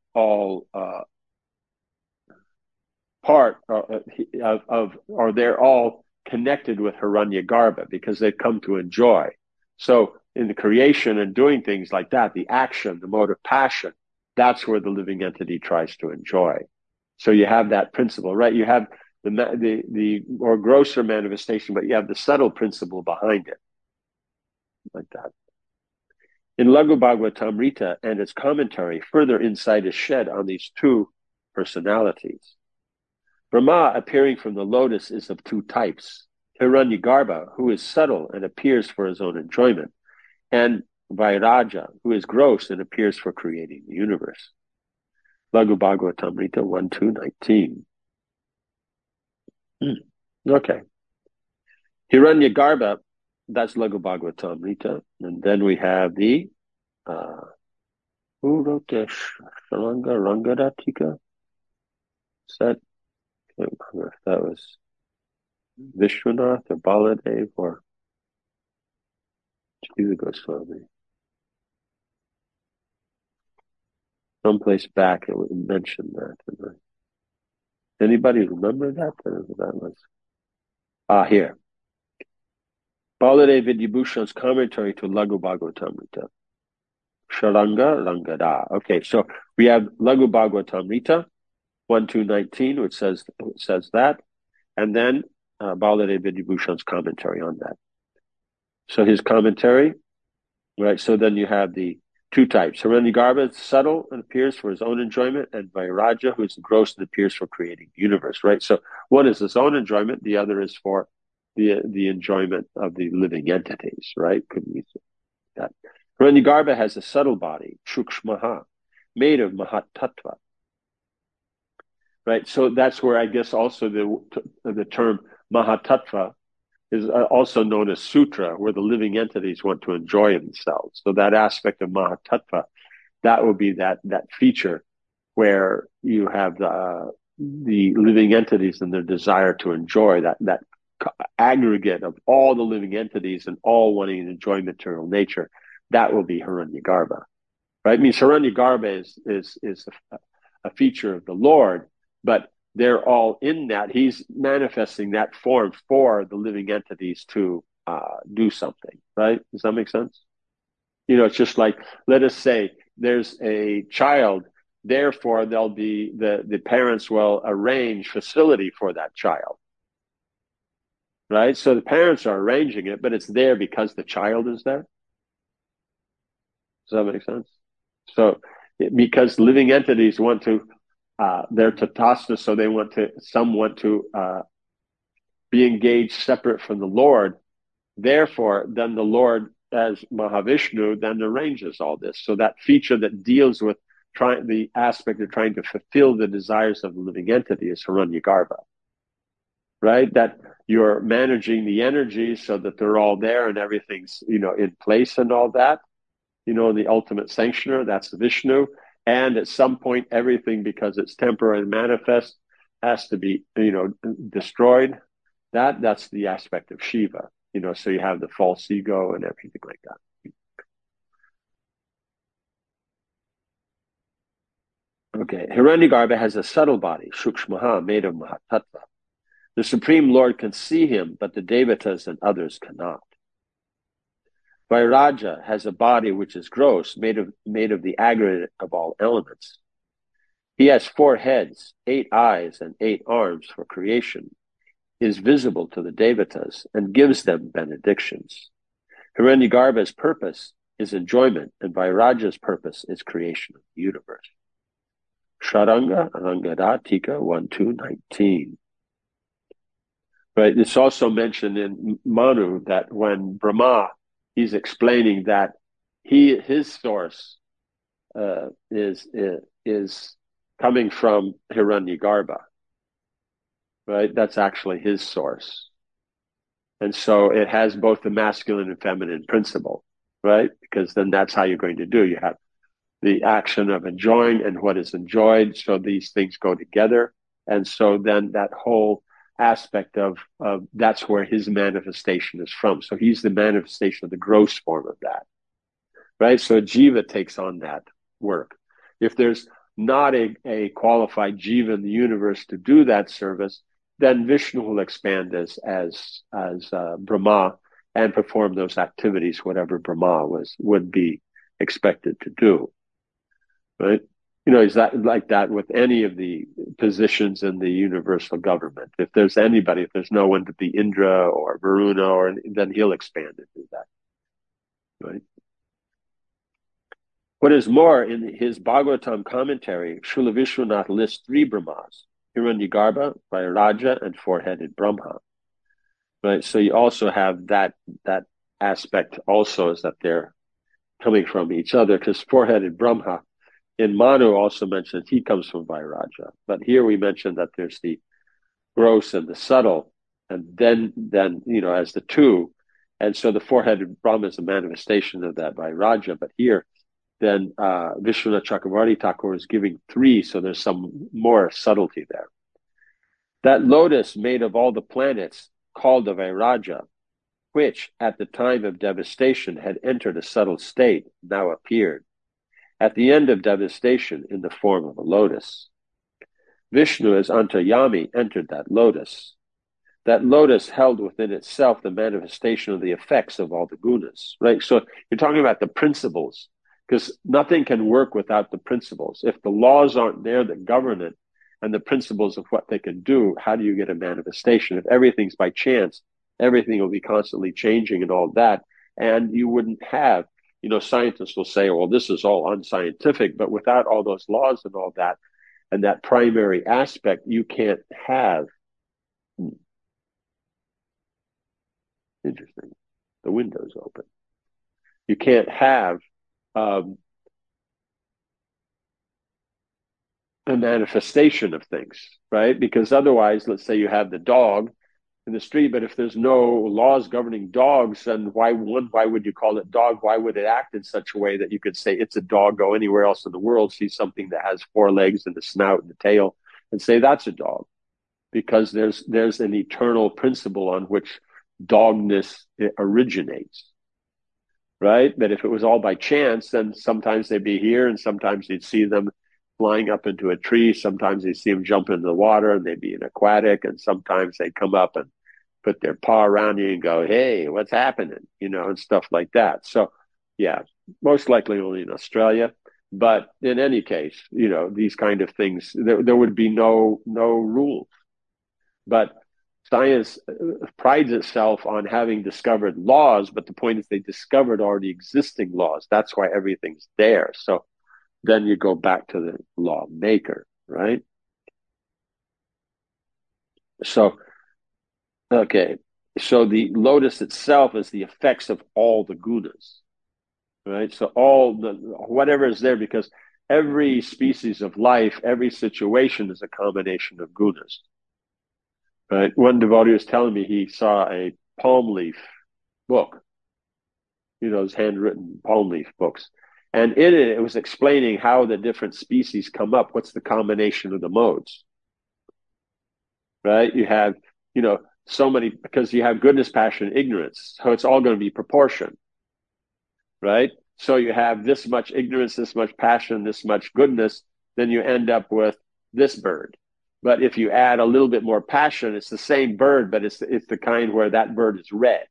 part or they're all connected with Hiranyagarbha because they come to enjoy. So in the creation and doing things like that, the action, the mode of passion, that's where the living entity tries to enjoy. So you have that principle, right? You have the more grosser manifestation, but you have the subtle principle behind it, like that. In Laghu Bhagavatamrita and its commentary, further insight is shed on these two personalities. Brahma, appearing from the lotus, is of two types. Hiranyagarbha, who is subtle and appears for his own enjoyment, and Vairaja, who is gross and appears for creating the universe. Laghu Bhagavatamrita 1:2-19. Okay. Hiranyagarbha, that's Lagu Bhagavatamrita. And then we have the, who wrote the Shalanga Rangadatika? Is that, I can't remember if that was Vishwanath or Baladev or Jiva Goswami. Someplace back it would mention that. Anybody remember that? That was here. Baladev Vidyabhushan's commentary to Lagu Bhagavatamrita. Sharanga Rangada. Okay, so we have Lagu Bhagavatamrita 1-19, which says that, and then Baladev Vidyabhushan's commentary on that. So his commentary, right? So then you have the two types. Hiranyagarbha is subtle and appears for his own enjoyment, and Vairaja, who is gross and appears for creating the universe, right? So one is his own enjoyment, the other is for the enjoyment of the living entities, right? Could we say that? Hiranyagarbha has a subtle body, Shukshmaha, made of Mahat Tattva. Right, so that's where I guess also the term Mahatattva is also known as sutra, where the living entities want to enjoy themselves. So that aspect of Mahatattva, that will be that feature where you have the living entities and their desire to enjoy that aggregate of all the living entities and all wanting to enjoy material nature. That will be Hiranyagarbha, right? I mean, Hiranyagarbha is a feature of the Lord, but they're all in that. He's manifesting that form for the living entities to do something, right? Does that make sense? You know, it's just like, let us say there's a child, therefore there'll be the parents will arrange facility for that child, right? So the parents are arranging it, but it's there because the child is there. Does that make sense? So because living entities want to they're tatasta, so some want to be engaged separate from the Lord. Therefore, then the Lord, as Mahavishnu, then arranges all this. So that feature that deals with the aspect of trying to fulfill the desires of the living entity is Hiranyagarbha, right? That you're managing the energy so that they're all there and everything's, in place and all that. The ultimate sanctioner, that's the Vishnu. And at some point, everything, because it's temporary and manifest, has to be, destroyed. That's the aspect of Shiva. So you have the false ego and everything like that. Okay, Hiranyagarbha has a subtle body, Shukshmaha, made of Mahatattva. The Supreme Lord can see him, but the Devatas and others cannot. Vairaja has a body which is gross, made of the aggregate of all elements. He has 4 heads, 8 eyes, and 8 arms for creation, is visible to the Devatas, and gives them benedictions. Hiranyagarbha's purpose is enjoyment, and Vairaja's purpose is creation of the universe. Sharanga Rangada Tika 1-19. Right, it's also mentioned in Manu that when Brahma, he's explaining that his source is coming from Hiranyagarbha, right? That's actually his source, and so it has both the masculine and feminine principle, right? Because then that's how you're going to do. You have the action of enjoying and what is enjoyed, so these things go together, and so then that whole aspect of that's where his manifestation is from. So he's the manifestation of the gross form of that, right? So Jiva takes on that work. If there's not a qualified Jiva in the universe to do that service, then Vishnu will expand as Brahma and perform those activities, whatever Brahma would be expected to do, right? Is that like that with any of the positions in the universal government? If there's no one to be Indra or Varuna, then he'll expand and do that, right? What is more, in his Bhagavatam commentary, Srila Vishwanath lists 3 Brahmas: Hiranyagarbha, Vairaja, and 4-headed Brahma. Right, so you also have that aspect also, is that they're coming from each other, because 4-headed Brahma in Manu also mentions he comes from Vairaja. But here we mentioned that there's the gross and the subtle, and then as the two. And so the four-headed Brahma is a manifestation of that Vairagya. But here, then Vishwanath Chakravarti Thakur is giving three, so there's some more subtlety there. That lotus made of all the planets, called the Vairagya, which at the time of devastation had entered a subtle state, now appeared, at the end of devastation in the form of a lotus. Vishnu as Antaryami entered that lotus. That lotus held within itself the manifestation of the effects of all the gunas, right? So you're talking about the principles, because nothing can work without the principles. If the laws aren't there that govern it and the principles of what they can do, how do you get a manifestation? If everything's by chance, everything will be constantly changing and all that. And you wouldn't have, scientists will say, well, this is all unscientific, but without all those laws and all that, and that primary aspect, you can't have. Interesting. The window's open. You can't have a manifestation of things, right? Because otherwise, let's say you have the dog in the street, but if there's no laws governing dogs, then why would you call it dog? Why would it act in such a way that you could say it's a dog, go anywhere else in the world, see something that has four legs and a snout and a tail, and say that's a dog? Because there's an eternal principle on which dogness originates, right? That if it was all by chance, then sometimes they'd be here and sometimes you'd see them flying up into a tree. Sometimes you'd see them jump into the water and they'd be an aquatic, and sometimes they'd come up and put their paw around you and go, hey, what's happening? And stuff like that. So yeah, most likely only in Australia. But in any case, these kind of things, there would be no rules. But science prides itself on having discovered laws, but the point is they discovered already existing laws. That's why everything's there. So then you go back to the lawmaker, right? So, okay. So the lotus itself is the effects of all the gunas, right? So whatever is there, because every species of life, every situation is a combination of gunas. Right. One devotee was telling me he saw a palm leaf book, those handwritten palm leaf books. And in it, it was explaining how the different species come up. What's the combination of the modes? Right. You have, so many, because you have goodness, passion, ignorance. So it's all going to be proportion. Right. So you have this much ignorance, this much passion, this much goodness, then you end up with this bird. But if you add a little bit more passion, it's the same bird, but it's the kind where that bird is red,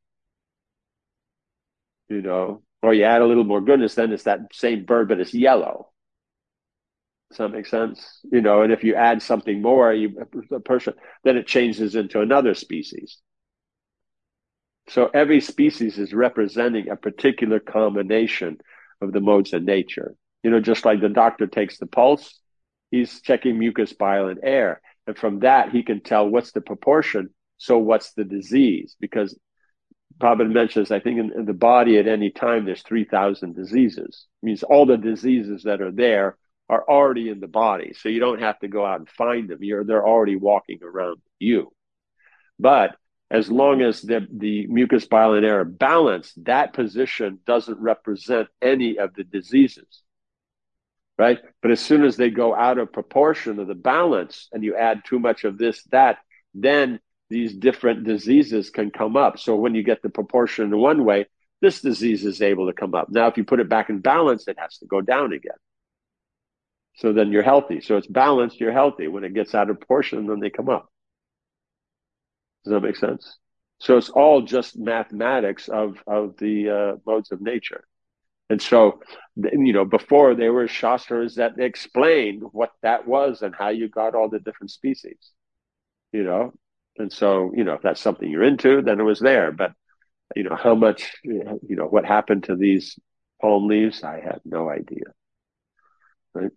or you add a little more goodness, then it's that same bird, but it's yellow. Does that make sense? And if you add something more, then it changes into another species. So every species is representing a particular combination of the modes of nature. Just like the doctor takes the pulse, he's checking mucus, bile, and air. And from that, he can tell what's the proportion. So what's the disease? Because Prabhupada mentions, I think in the body at any time, there's 3,000 diseases. It means all the diseases that are there are already in the body. So you don't have to go out and find them. They're already walking around you. But as long as the mucus, bile, and air are balanced, that position doesn't represent any of the diseases. Right? But as soon as they go out of proportion of the balance and you add too much of this, that, then these different diseases can come up. So when you get the proportion in one way, this disease is able to come up. Now, if you put it back in balance, it has to go down again. So then you're healthy. So it's balanced, you're healthy. When it gets out of proportion, then they come up. Does that make sense? So it's all just mathematics of the modes of nature. And so, before there were shastras that explained what that was and how you got all the different species, And so, if that's something you're into, then it was there. But, how much, what happened to these palm leaves, I have no idea. Right?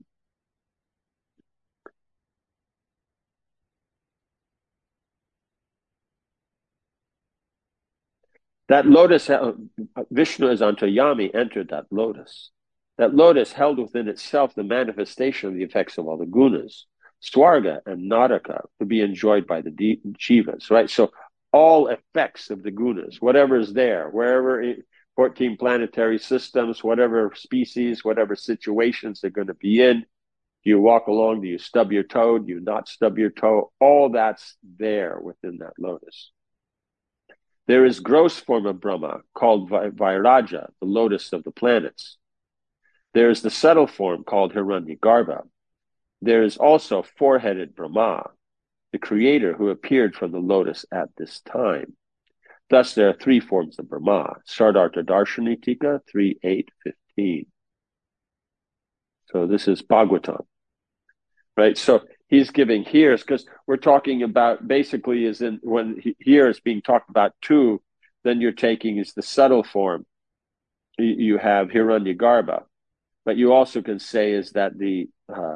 That lotus, Vishnu as Antaryami entered that lotus. That lotus held within itself the manifestation of the effects of all the gunas. Swarga and Naraka to be enjoyed by the jivas, right? So all effects of the gunas, whatever is there, 14 planetary systems, whatever species, whatever situations they're going to be in. Do you walk along? Do you stub your toe? Do you not stub your toe? All that's there within that lotus. There is gross form of Brahma called Vairaja, the lotus of the planets. There is the subtle form called Hiranyagarbha. There is also four-headed Brahma, the creator who appeared from the lotus at this time. Thus, there are three forms of Brahma. Sardartha Darshani Tika 3.8.15. So this is Bhagavatam, right? So he's giving here, because we're talking about basically is in when here is being talked about two, then you're taking is the subtle form. You have Hiranyagarbha, but you also can say is that the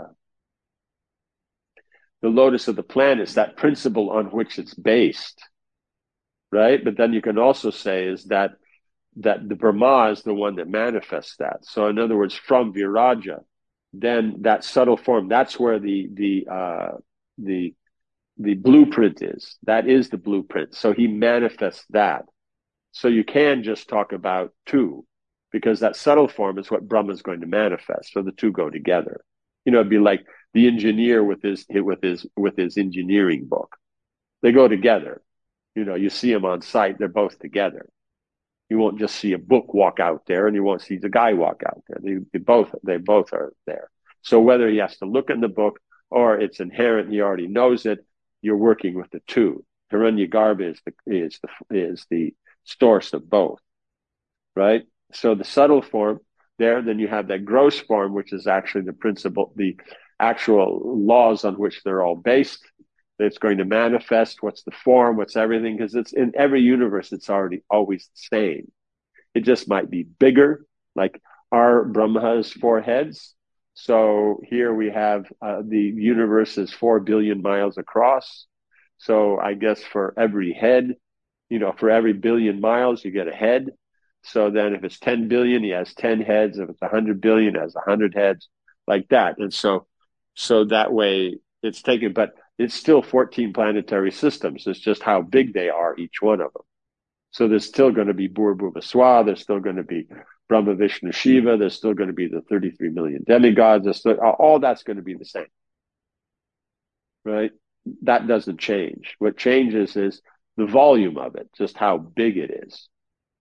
lotus of the planets, that principle on which it's based, right? But then you can also say is that the Brahma is the one that manifests that. So in other words, from Viraja, then that subtle form, that's where the blueprint is. That is the blueprint. So he manifests that. So you can just talk about two, because that subtle form is what Brahma is going to manifest. So the two go together. It'd be like the engineer with his engineering book. They go together. You see them on site, they're both together. You won't just see a book walk out there, and you won't see the guy walk out there. They both are there. So whether he has to look in the book or it's inherent, he already knows it, you're working with the two. Hiranyagarbha is the source of both, right? So the subtle form there, then you have that gross form, which is actually the principle, the actual laws on which they're all based. It's going to manifest what's the form, what's everything, because it's in every universe, it's already always the same. It just might be bigger, like our Brahma has four heads. So here we have the universe is 4 billion miles across. So I guess for every head, for every billion miles, you get a head. So then if it's 10 billion, he has 10 heads. If it's 100 billion, he has 100 heads, like that. And so that way it's taken, but it's still 14 planetary systems. It's just how big they are, each one of them. So there's still going to be Bhurabhuva Swa, there's still going to be Brahma, Vishnu, Shiva, there's still going to be the 33 million demigods, all that's going to be the same, right? That doesn't change. What changes is the volume of it, just how big it is.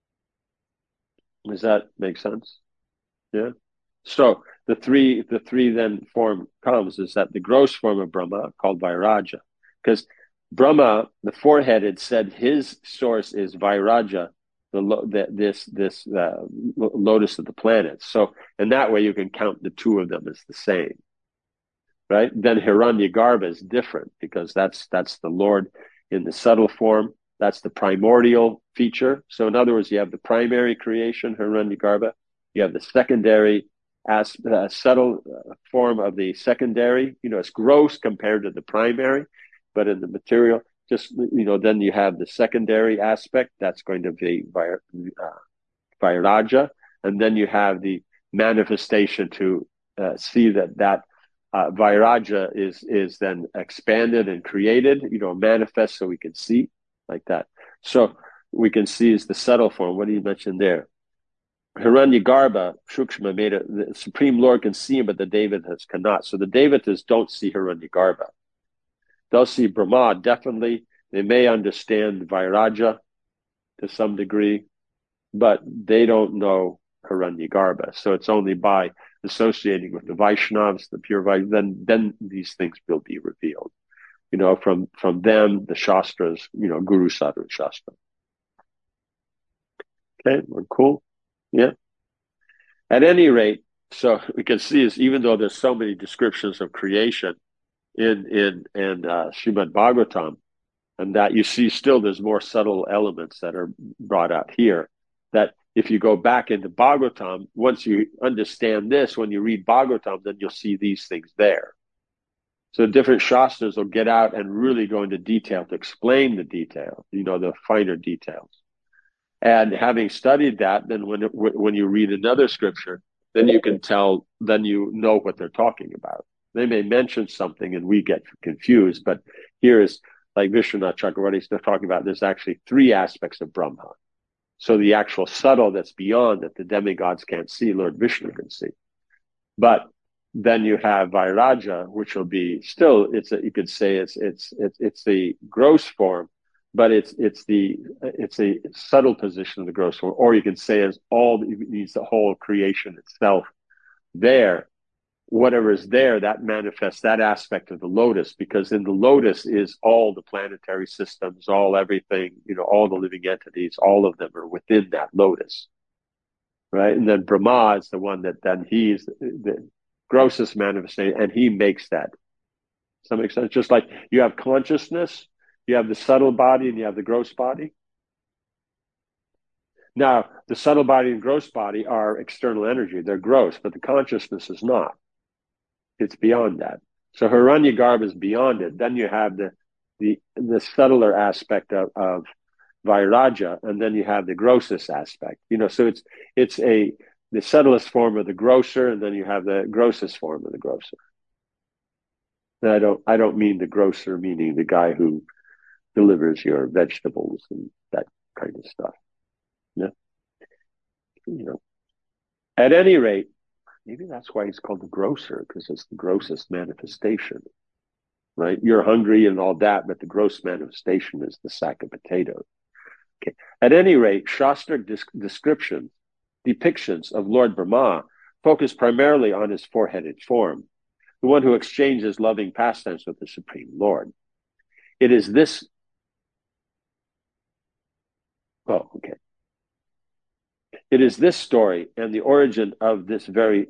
Does that make sense? Yeah. So the three then form comes is that the gross form of Brahma called Vairaja, because Brahma, the four-headed, said his source is Vairaja, this lotus of the planets. So in that way, you can count the two of them as the same, right? Then Hiranyagarbha is different, because that's the Lord in the subtle form. That's the primordial feature. So in other words, you have the primary creation, Hiranyagarbha. You have the secondary subtle form of the secondary. It's gross compared to the primary, but in the material, then you have the secondary aspect. That's going to be Vairaja. And then you have the manifestation to see that Vairaja is then expanded and created, manifest so we can see, like that. So we can see is the subtle form. What do you mention there? Hiranyagarbha, Shukshma made it. The Supreme Lord can see him, but the Devatas cannot. So the Devatas don't see Hiranyagarbha. They'll see Brahma, definitely. They may understand Vairaja to some degree, but they don't know Hiranyagarbha. So it's only by associating with the Vaishnavas, the pure Vaishnavas, then these things will be revealed. From them, the Shastras, Guru Sadhu Shastra. Okay, we're cool. Yeah. At any rate, so we can see is even though there's so many descriptions of creation in Srimad Bhagavatam, and that you see still there's more subtle elements that are brought out here, that if you go back into Bhagavatam, once you understand this, when you read Bhagavatam, then you'll see these things there. So different Shastras will get out and really go into detail to explain the detail, the finer details. And having studied that, then when you read another scripture, then you can tell, then you know what they're talking about. They may mention something and we get confused, but here is like Vishwanath Chakravarti is talking about, there's actually three aspects of Brahma. So the actual subtle that's beyond that the demigods can't see, Lord Vishnu can see. But then you have Vairaja, which will be still, you could say it's the gross form, but it's a subtle position of the gross form, or you can say it means the whole creation itself. There, whatever is there, that manifests that aspect of the lotus, because in the lotus is all the planetary systems, everything, all the living entities, all of them are within that lotus, right? And then Brahma is the one that then he's the grossest manifestation, and he makes that. Does that make sense? Just like you have consciousness, you have the subtle body, and you have the gross body. Now, the subtle body and gross body are external energy. They're gross, but the consciousness is not. It's beyond that. So Hiranyagarbha is beyond it. Then you have the subtler aspect of Vairaja, and then you have the grossest aspect. So it's the subtlest form of the grosser, and then you have the grossest form of the grosser. And I don't mean the grosser meaning the guy who delivers your vegetables and that kind of stuff. Yeah. At any rate, maybe that's why he's called the grocer, because it's the grossest manifestation, right? You're hungry and all that, but the gross manifestation is the sack of potatoes. Okay. At any rate, Shastric depictions of Lord Brahma focus primarily on his four-headed form, the one who exchanges loving pastimes with the Supreme Lord. It is this. Oh, okay. It is this story and the origin of this very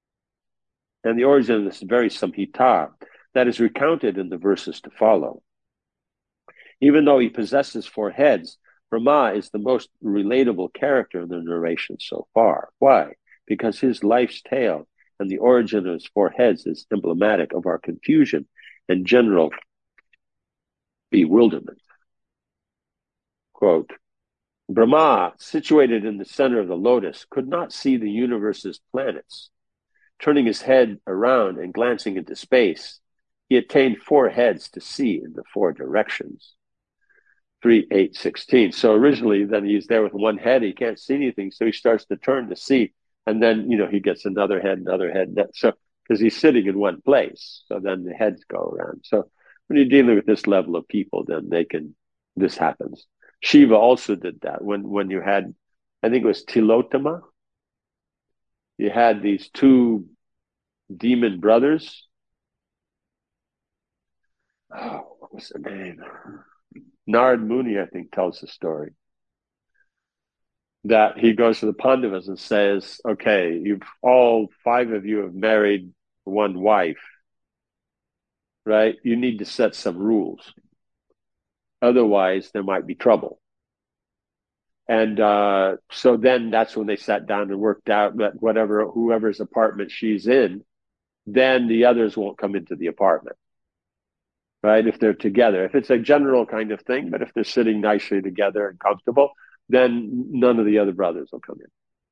Samhita that is recounted in the verses to follow. Even though he possesses four heads, Brahma is the most relatable character in the narration so far. Why? Because his life's tale and the origin of his four heads is emblematic of our confusion and general bewilderment. Quote, Brahma, situated in the center of the lotus, could not see the universe's planets. Turning his head around and glancing into space, he attained four heads to see in the four directions. 3, 8, 16. So originally, then he's there with one head. He can't see anything, so he starts to turn to see. And then, he gets another head. So, because he's sitting in one place. So then the heads go around. So when you're dealing with this level of people, then this happens. Shiva also did that when you had, I think it was Tilotama. You had these two demon brothers. Oh, what was their name? Narad Muni, I think, tells the story. That he goes to the Pandavas and says, okay, all five of you have married one wife, right? You need to set some rules. Otherwise, there might be trouble. And so then that's when they sat down and worked out that whoever's apartment she's in, then the others won't come into the apartment, right? If they're together. If it's a general kind of thing, but if they're sitting nicely together and comfortable, then none of the other brothers will come in.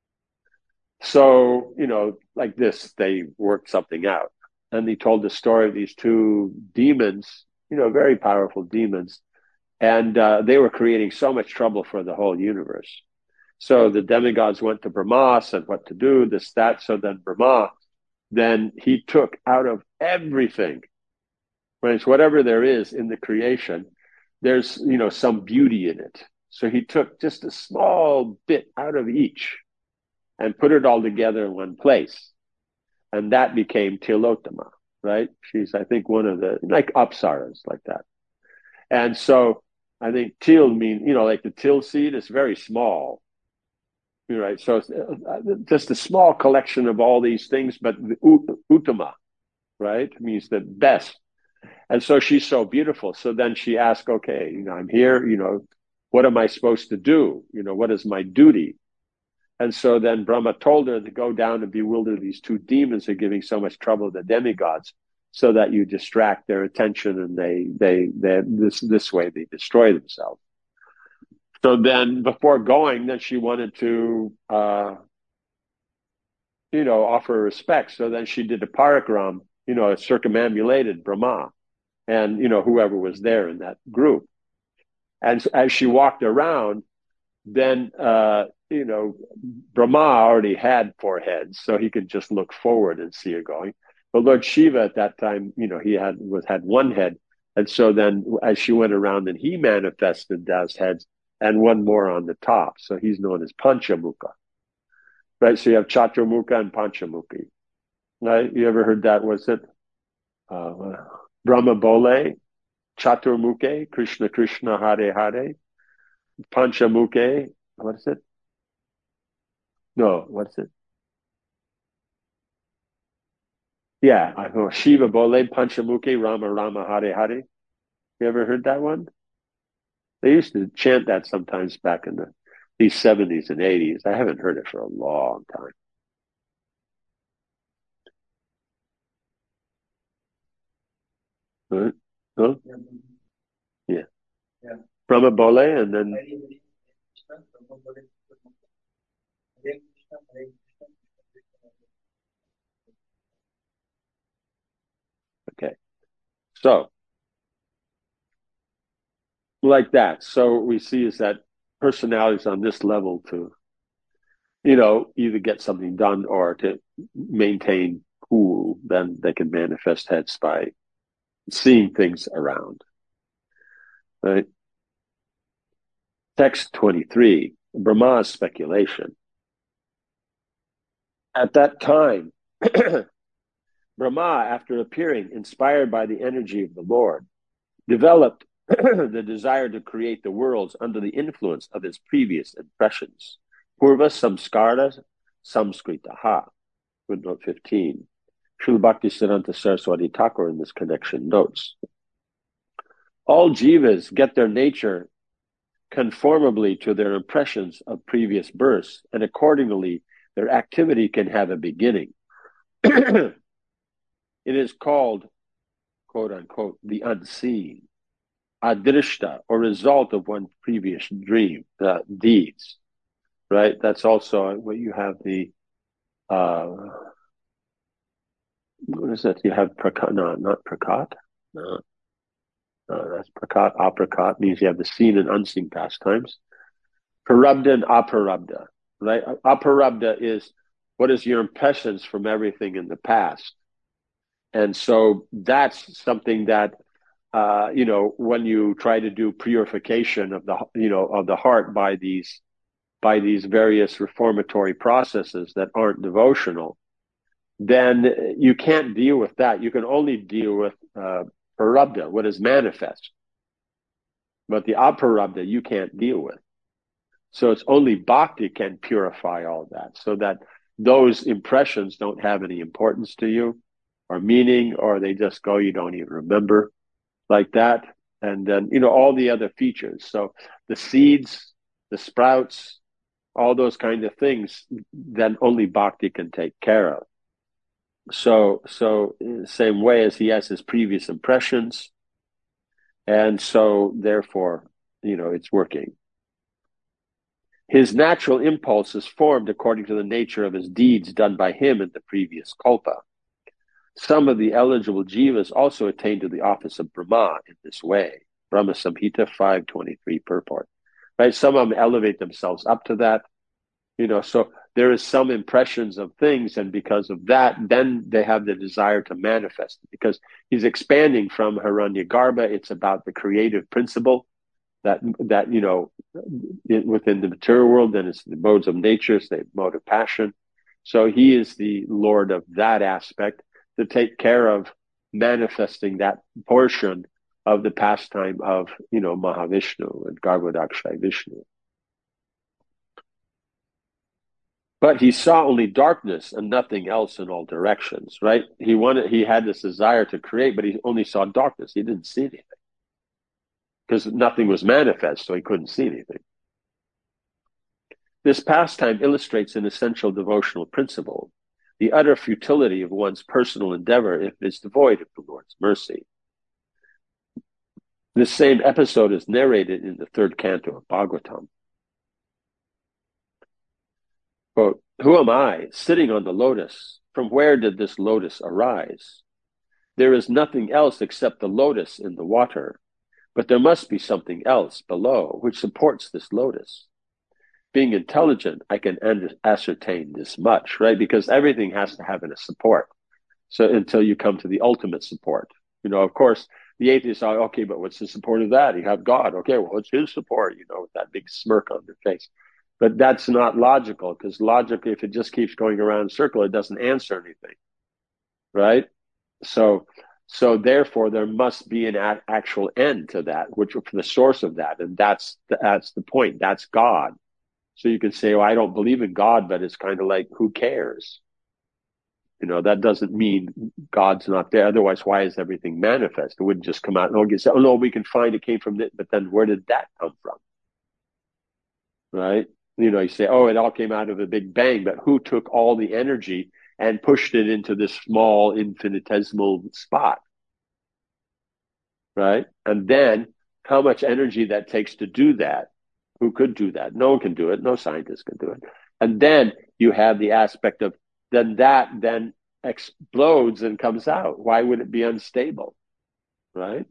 So, like this, they worked something out. And he told the story of these two demons, very powerful demons. And they were creating so much trouble for the whole universe. So the demigods went to Brahma, said what to do, this, that. So then Brahma, he took out of everything, right? It's whatever there is in the creation, there's, some beauty in it. So he took just a small bit out of each and put it all together in one place. And that became Tilotama, right? She's, I think, one of the, like Apsaras, like that. And so I think til like the til seed is very small, right? So it's just a small collection of all these things, but the Uttama, right, means the best. And so she's so beautiful. So then she asked, okay, I'm here, what am I supposed to do? What is my duty? And so then Brahma told her to go down and bewilder these two demons who are giving so much trouble to the demigods, so that you distract their attention, and they this way they destroy themselves. So then, before going, then she wanted to offer respect. So then she did a parigram circumambulated Brahma and, whoever was there in that group. And as she walked around, then, Brahma already had four heads, so he could just look forward and see her going. But Lord Shiva at that time, he had one head. And so then as she went around, then he manifested those heads and one more on the top. So he's known as Panchamukha. Right? So you have Chaturmukha and Panchamukhi. Right? You ever heard that? Was it Brahma Bole, Chaturmukhe, Krishna Krishna, Hare Hare, Panchamukhe, what is it? No, what's it? Yeah, I know. Shiva Bole, Panchamukhe, Rama Rama, Hare Hare. You ever heard that one? They used to chant that sometimes back in these 70s and 80s. I haven't heard it for a long time. Huh? Huh? Yeah. Brahma Bole and then okay. So like that. So what we see is that personalities on this level to, either get something done or to maintain cool, then they can manifest heads by seeing things around. Right? Text 23, Brahma's speculation. At that time, Brahma, after appearing inspired by the energy of the Lord, developed the desire to create the worlds under the influence of his previous impressions. Purva samskara samskritaha. Footnote 15. Srila Bhaktisiddhanta Saraswati Thakur in this connection notes, all jivas get their nature conformably to their impressions of previous births, and accordingly, their activity can have a beginning. It is called, quote unquote, the unseen, adrishta, or result of one's previous deeds, right? That's also what you have what is it? You have prakat, no, not prakat. No, that's prakat. Aprakat means you have the seen and unseen pastimes. Parabda and aparabda, right? Aparabda is what is your impressions from everything in the past. And so that's something that, when you try to do purification of the heart by these various reformatory processes that aren't devotional, then you can't deal with that. You can only deal with parabda, what is manifest. But the aparabda you can't deal with. So it's only bhakti can purify all that, so that those impressions don't have any importance to you or meaning, or they just go, you don't even remember, like that. And then, all the other features. So the seeds, the sprouts, all those kind of things, then only bhakti can take care of. So in the same way as he has his previous impressions, and so therefore, it's working. His natural impulse is formed according to the nature of his deeds done by him in the previous kalpa. Some of the eligible jivas also attain to the office of Brahma in this way. Brahma Samhita 523 purport. Right? Some of them elevate themselves up to that. So there is some impressions of things, and because of that, then they have the desire to manifest it. Because he's expanding from Hiranyagarbha, it's about the creative principle that within the material world, then it's the modes of nature, it's the mode of passion. So he is the Lord of that aspect to take care of manifesting that portion of the pastime of, Mahavishnu and Garbhodakshai Vishnu. But he saw only darkness and nothing else in all directions, right? He had this desire to create, but he only saw darkness. He didn't see anything because nothing was manifest, so he couldn't see anything. This pastime illustrates an essential devotional principle, the utter futility of one's personal endeavor if it is devoid of the Lord's mercy. This same episode is narrated in the third canto of Bhagavatam. Quote, who am I, sitting on the lotus? From where did this lotus arise? There is nothing else except the lotus in the water, but there must be something else below which supports this lotus. Being intelligent, I can ascertain this much, right? Because everything has to have a support. So until you come to the ultimate support, of course, the atheists are, okay, but what's the support of that? You have God. Okay, well, what's his support? With that big smirk on their face. But that's not logical, because logically, if it just keeps going around in a circle, it doesn't answer anything, right? So therefore, there must be an actual end to that, which for the source of that, and that's the point. That's God. So you can say, "Oh, I don't believe in God," but it's kind of like, who cares? That doesn't mean God's not there. Otherwise, why is everything manifest? It wouldn't just come out and you say, "Oh no, we can find it came from it," but then where did that come from? Right? You say, "Oh, it all came out of a big bang," but who took all the energy and pushed it into this small infinitesimal spot? Right? And then how much energy that takes to do that? Who could do that? No one can do it. No scientist can do it. And then you have the aspect of then explodes and comes out. Why would it be unstable? Right?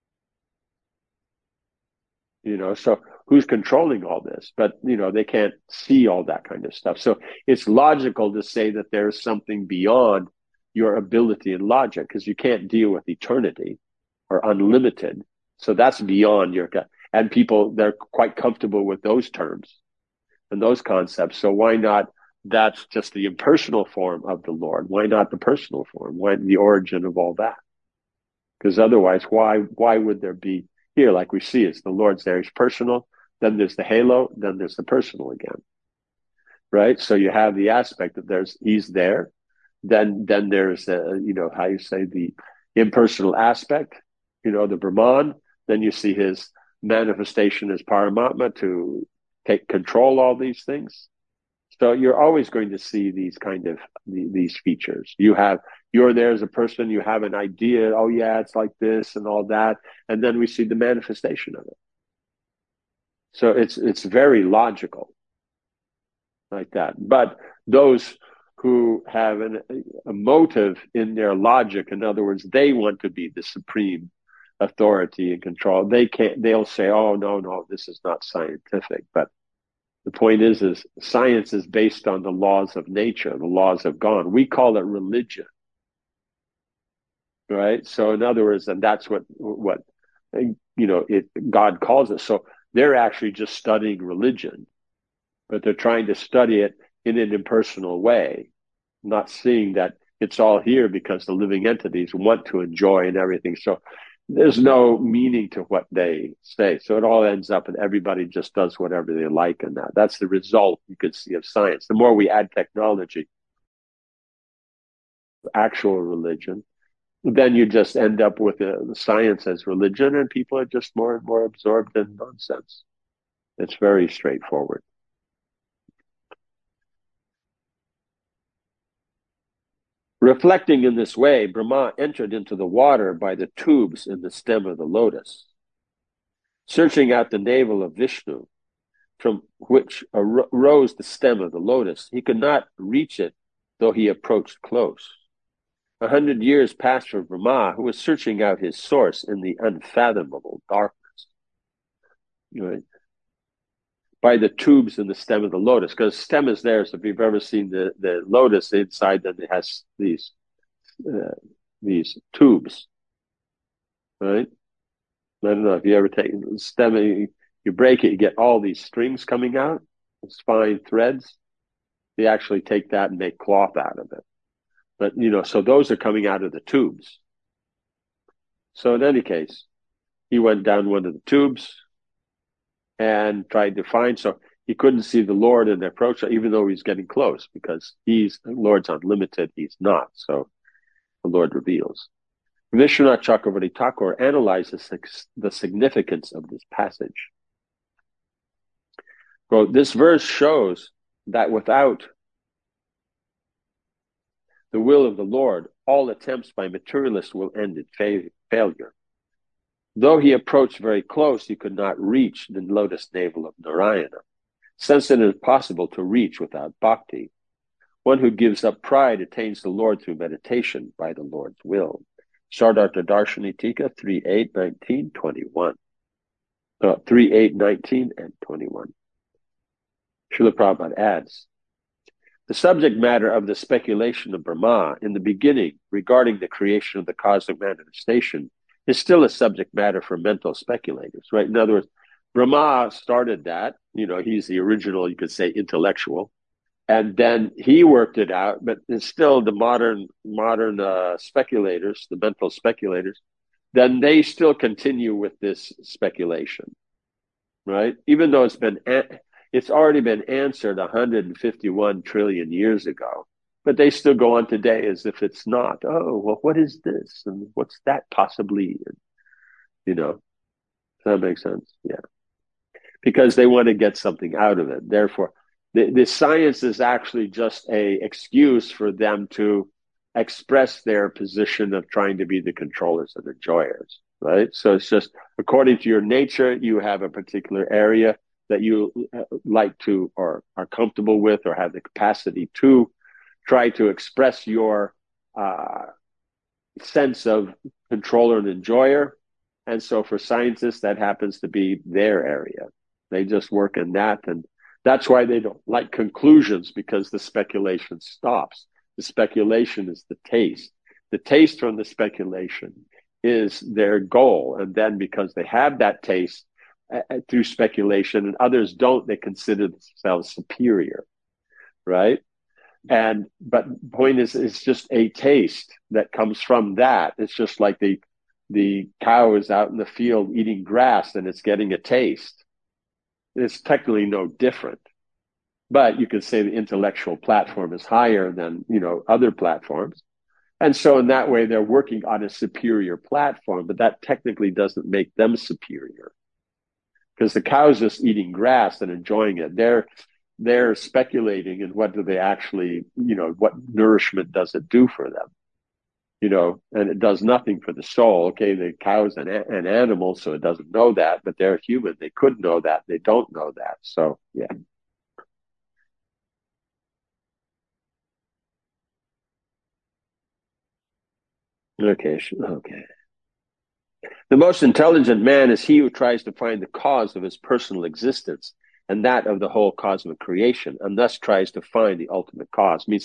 So who's controlling all this? But, they can't see all that kind of stuff. So it's logical to say that there's something beyond your ability and logic, because you can't deal with eternity or unlimited. So that's beyond your, and people, they're quite comfortable with those terms and those concepts. So why not? That's just the impersonal form of the Lord. Why not the personal form? Why the origin of all that? Because otherwise, why would there be here? Like we see, it's the Lord's there. He's personal. Then there's the halo. Then there's the personal again, right? So you have the aspect that he's there. Then there's how you say, the impersonal aspect. The Brahman. Then you see his manifestation as Paramatma to take control all these things. So you're always going to see these kind of these features. You're there as a person, you have an idea, oh yeah, it's like this and all that, and then we see the manifestation of it. So it's very logical like that. But those who have a motive in their logic, in other words, they want to be the supreme authority and control. They'll say, oh no, this is not scientific. But the point is science is based on the laws of nature, the laws of God. We call it religion, right? So in other words, and that's what God calls it. So they're actually just studying religion, but they're trying to study it in an impersonal way, not seeing that it's all here because the living entities want to enjoy and everything. So there's no meaning to what they say. So it all ends up and everybody just does whatever they like, and that's the result you could see of science. The more we add technology, actual religion, then you just end up with the science as religion, and people are just more and more absorbed in nonsense. It's very straightforward. Reflecting in this way, Brahma entered into the water by the tubes in the stem of the lotus. Searching out the navel of Vishnu, from which arose the stem of the lotus, he could not reach it, though he approached close. 100 years passed for Brahma, who was searching out his source in the unfathomable darkness. Right? By the tubes in the stem of the lotus, because stem is there. So if you've ever seen the lotus inside, then it has these tubes, right? I don't know if you ever take the stem, you break it, you get all these strings coming out, these fine threads. They actually take that and make cloth out of it. But, so those are coming out of the tubes. So in any case, he went down one of the tubes and tried to find, so he couldn't see the Lord in the approach, even though he's getting close, because the Lord's unlimited, he's not. So the Lord reveals. Vishwanath Chakravarti Thakur analyzes the significance of this passage. Quote, this verse shows that without the will of the Lord, all attempts by materialists will end in failure. Though he approached very close, he could not reach the lotus navel of Narayana, since it is impossible to reach without bhakti. One who gives up pride attains the Lord through meditation by the Lord's will. Sardartha Darshani Tika 3.8.19.21. 3.8.19 and 21. Srila Prabhupada adds, the subject matter of the speculation of Brahma in the beginning regarding the creation of the cosmic manifestation is still a subject matter for mental speculators, right? In other words, Brahma started that, he's the original, you could say, intellectual, and then he worked it out, but it's still the modern speculators, the mental speculators, then they still continue with this speculation, right? Even though it's already been answered 151 trillion years ago, but they still go on today as if it's not. Oh, well, what is this? And what's that possibly? And, does that make sense? Yeah. Because they want to get something out of it. Therefore, the science is actually just a excuse for them to express their position of trying to be the controllers and enjoyers, right? So it's just according to your nature, you have a particular area that you like to or are comfortable with or have the capacity to try to express your sense of controller and enjoyer. And so for scientists, that happens to be their area. They just work in that. And that's why they don't like conclusions, because the speculation stops. The speculation is the taste. The taste from the speculation is their goal. And then because they have that taste through speculation and others don't, they consider themselves superior, right? But the point is, it's just a taste that comes from that. It's just like the cow is out in the field eating grass and it's getting a taste. It's technically no different. But you could say the intellectual platform is higher than, other platforms. And so in that way, they're working on a superior platform, but that technically doesn't make them superior. Because the cow's just eating grass and enjoying it. They're speculating in what do they actually, what nourishment does it do for them? And it does nothing for the soul. Okay, the cow's an animal, so it doesn't know that, but they're human. They could know that. They don't know that. So, yeah. Okay. The most intelligent man is he who tries to find the cause of his personal existence and that of the whole cosmic creation, and thus tries to find the ultimate cause. Means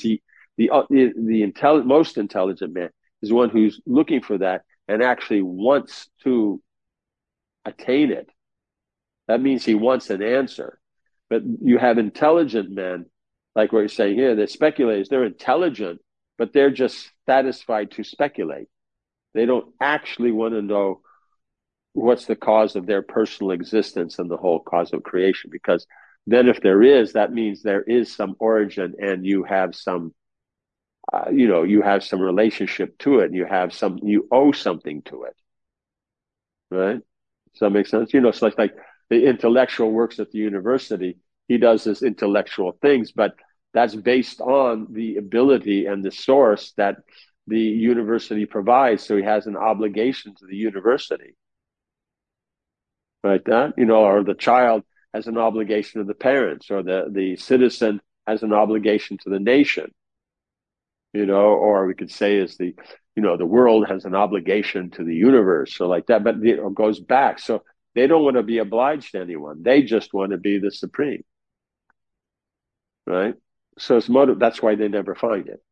most intelligent man is one who's looking for that and actually wants to attain it. That means he wants an answer. But you have intelligent men, like what you're saying here, they're speculators. They're intelligent, but they're just satisfied to speculate. They don't actually want to know what's the cause of their personal existence and the whole cause of creation. Because then if there is, that means there is some origin and you have some, you have some relationship to it. You owe something to it. Right? Does that make sense? It's like the intellectual works at the university. He does his intellectual things, but that's based on the ability and the source that the university provides. So he has an obligation to the university. Right? Or the child has an obligation to the parents, or the citizen has an obligation to the nation. Or we could say is the world has an obligation to the universe, so like that, but it goes back. So they don't want to be obliged to anyone. They just want to be the supreme, right? So it's motive. That's why they never find it.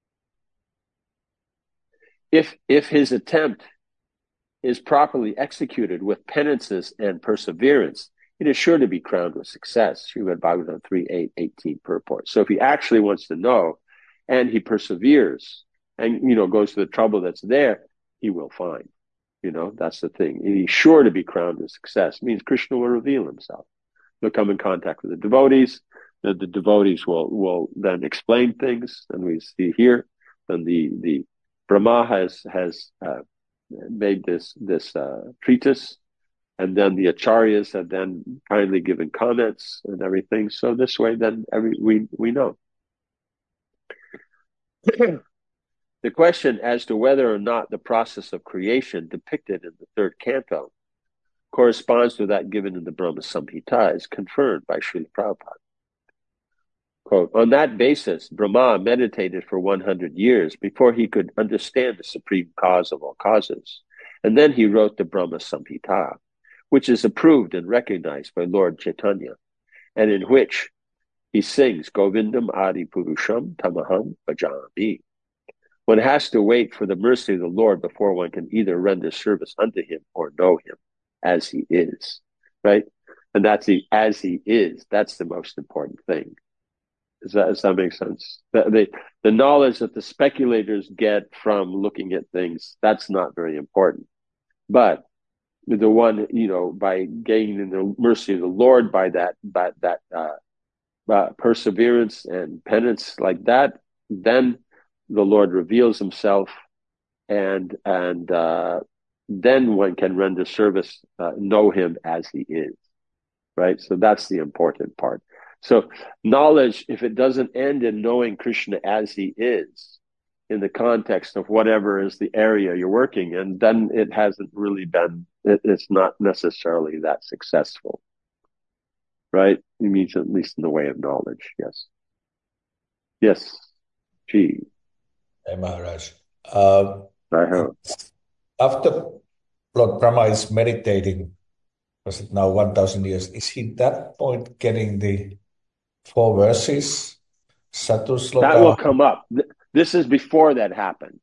If his attempt is properly executed with penances and perseverance, it is sure to be crowned with success. Srimad Bhagavatam 3.8.18 purport. So if he actually wants to know and he perseveres and, goes to the trouble that's there, he will find. That's the thing. He's sure to be crowned with success. It means Krishna will reveal himself. He'll come in contact with the devotees. The devotees will then explain things. And we see here, then the Brahma has made this treatise, and then the acharyas have then kindly given comments and everything. So this way, then we know. The question as to whether or not the process of creation depicted in the third canto corresponds to that given in the Brahma Samhita is confirmed by Srila Prabhupada. Quote, on that basis, Brahma meditated for 100 years before he could understand the supreme cause of all causes. And then he wrote the Brahma Samhita, which is approved and recognized by Lord Chaitanya, and in which he sings Govindam Adi Purusham Tamaham Bhajami. One has to wait for the mercy of the Lord before one can either render service unto him or know him as he is, right? And that's the as he is. That's the most important thing. Does that make sense? The knowledge that the speculators get from looking at things, that's not very important. But the one, by gaining the mercy of the Lord, by that perseverance and penance like that, then the Lord reveals himself, and then one can render service, know him as he is, right? So that's the important part. So knowledge, if it doesn't end in knowing Krishna as he is, in the context of whatever is the area you're working in, then it hasn't really been, it's not necessarily that successful, right? It means at least in the way of knowledge, yes. Yes, gee. Hey, Maharaj. I hope. After Lord Brahma is meditating, was it now 1,000 years? Is he at that point getting the 4 verses, That will Satusloka? come up. This is before that happened,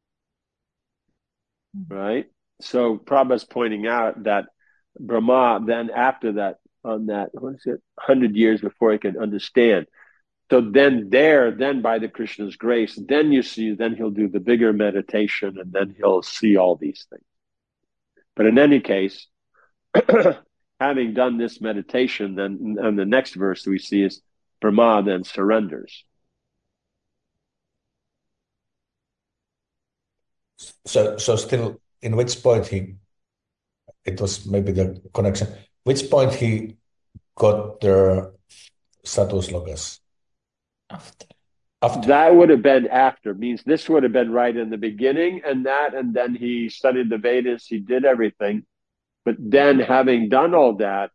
right? So Prabhupada's pointing out that Brahma, then after that, on that, what is it, 100 years before he can understand. So then by the Krishna's grace, then he'll do the bigger meditation, and then he'll see all these things. But in any case, having done this meditation, then and the next verse we see is Brahma then surrenders. So still, in which point it was maybe the connection, which point he got the Satuslokas? After. That would have been after, means this would have been right in the beginning, and then he studied the Vedas, he did everything. But then having done all that,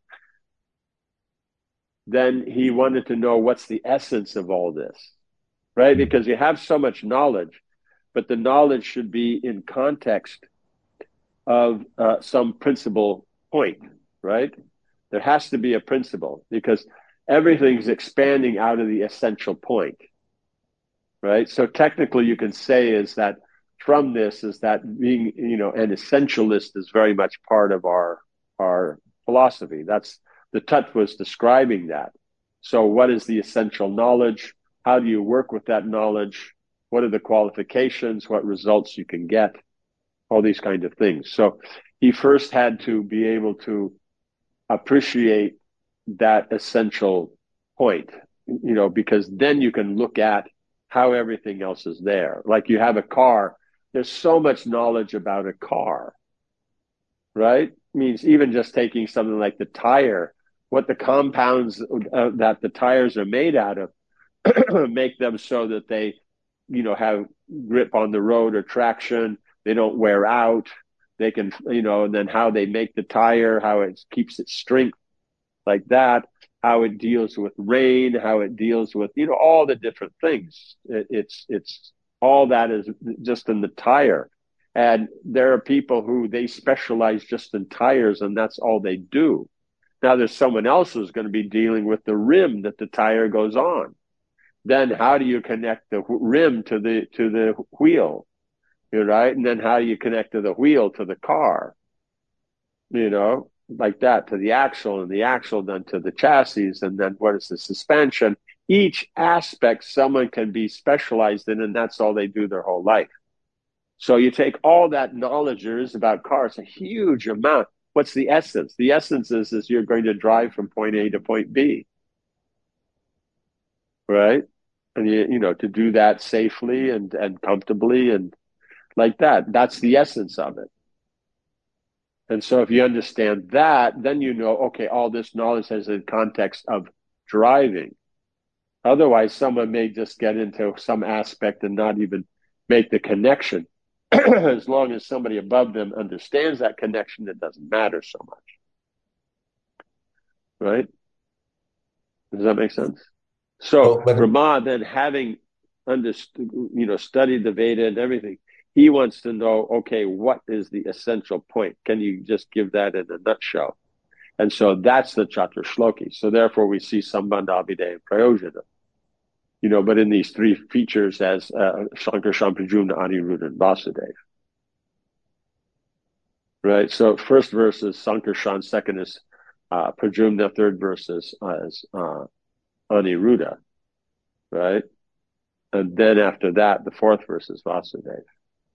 then he wanted to know what's the essence of all this, right? Because you have so much knowledge, but the knowledge should be in context of some principal point, right? There has to be a principle, because everything's expanding out of the essential point, right? So technically you can say is that from this is that being, an essentialist is very much part of our philosophy. That's the Tattva was describing that. So what is the essential knowledge? How do you work with that knowledge? What are the qualifications? What results you can get? All these kind of things. So he first had to be able to appreciate that essential point, because then you can look at how everything else is there. Like you have a car, there's so much knowledge about a car, right? Means even just taking something like the tire, what the compounds that the tires are made out of make them so that they, have grip on the road or traction. They don't wear out. They can, and then how they make the tire, how it keeps its strength like that, how it deals with rain, how it deals with, all the different things. It's all that is just in the tire. And there are people who they specialize just in tires, and that's all they do. Now there's someone else who's going to be dealing with the rim that the tire goes on. Then how do you connect the rim to the wheel? Right? And then how do you connect to the wheel to the car? Like that, to the axle, and the axle then to the chassis, and then what is the suspension? Each aspect someone can be specialized in, and that's all they do their whole life. So you take all that knowledge there is about cars, a huge amount. What's the essence? The essence is you're going to drive from point A to point B, right? And to do that safely and comfortably and like that. That's the essence of it. And so if you understand that, then okay, all this knowledge is in context of driving. Otherwise, someone may just get into some aspect and not even make the connection. As long as somebody above them understands that connection, it doesn't matter so much. Right? Does that make sense? So So, but Brahma then having understood, studied the Veda and everything, he wants to know, okay, what is the essential point? Can you just give that in a nutshell? And so that's the Chaturshloki. So therefore we see Sambandha, Abhideya, and Prayojana. But in these three features as Sankarshan, Pradyumna, Aniruddha, and Vasudeva. Right? So first verse is Sankarshan, second is Pradyumna, third verse is Aniruddha. Right? And then after that, the fourth verse is Vasudeva.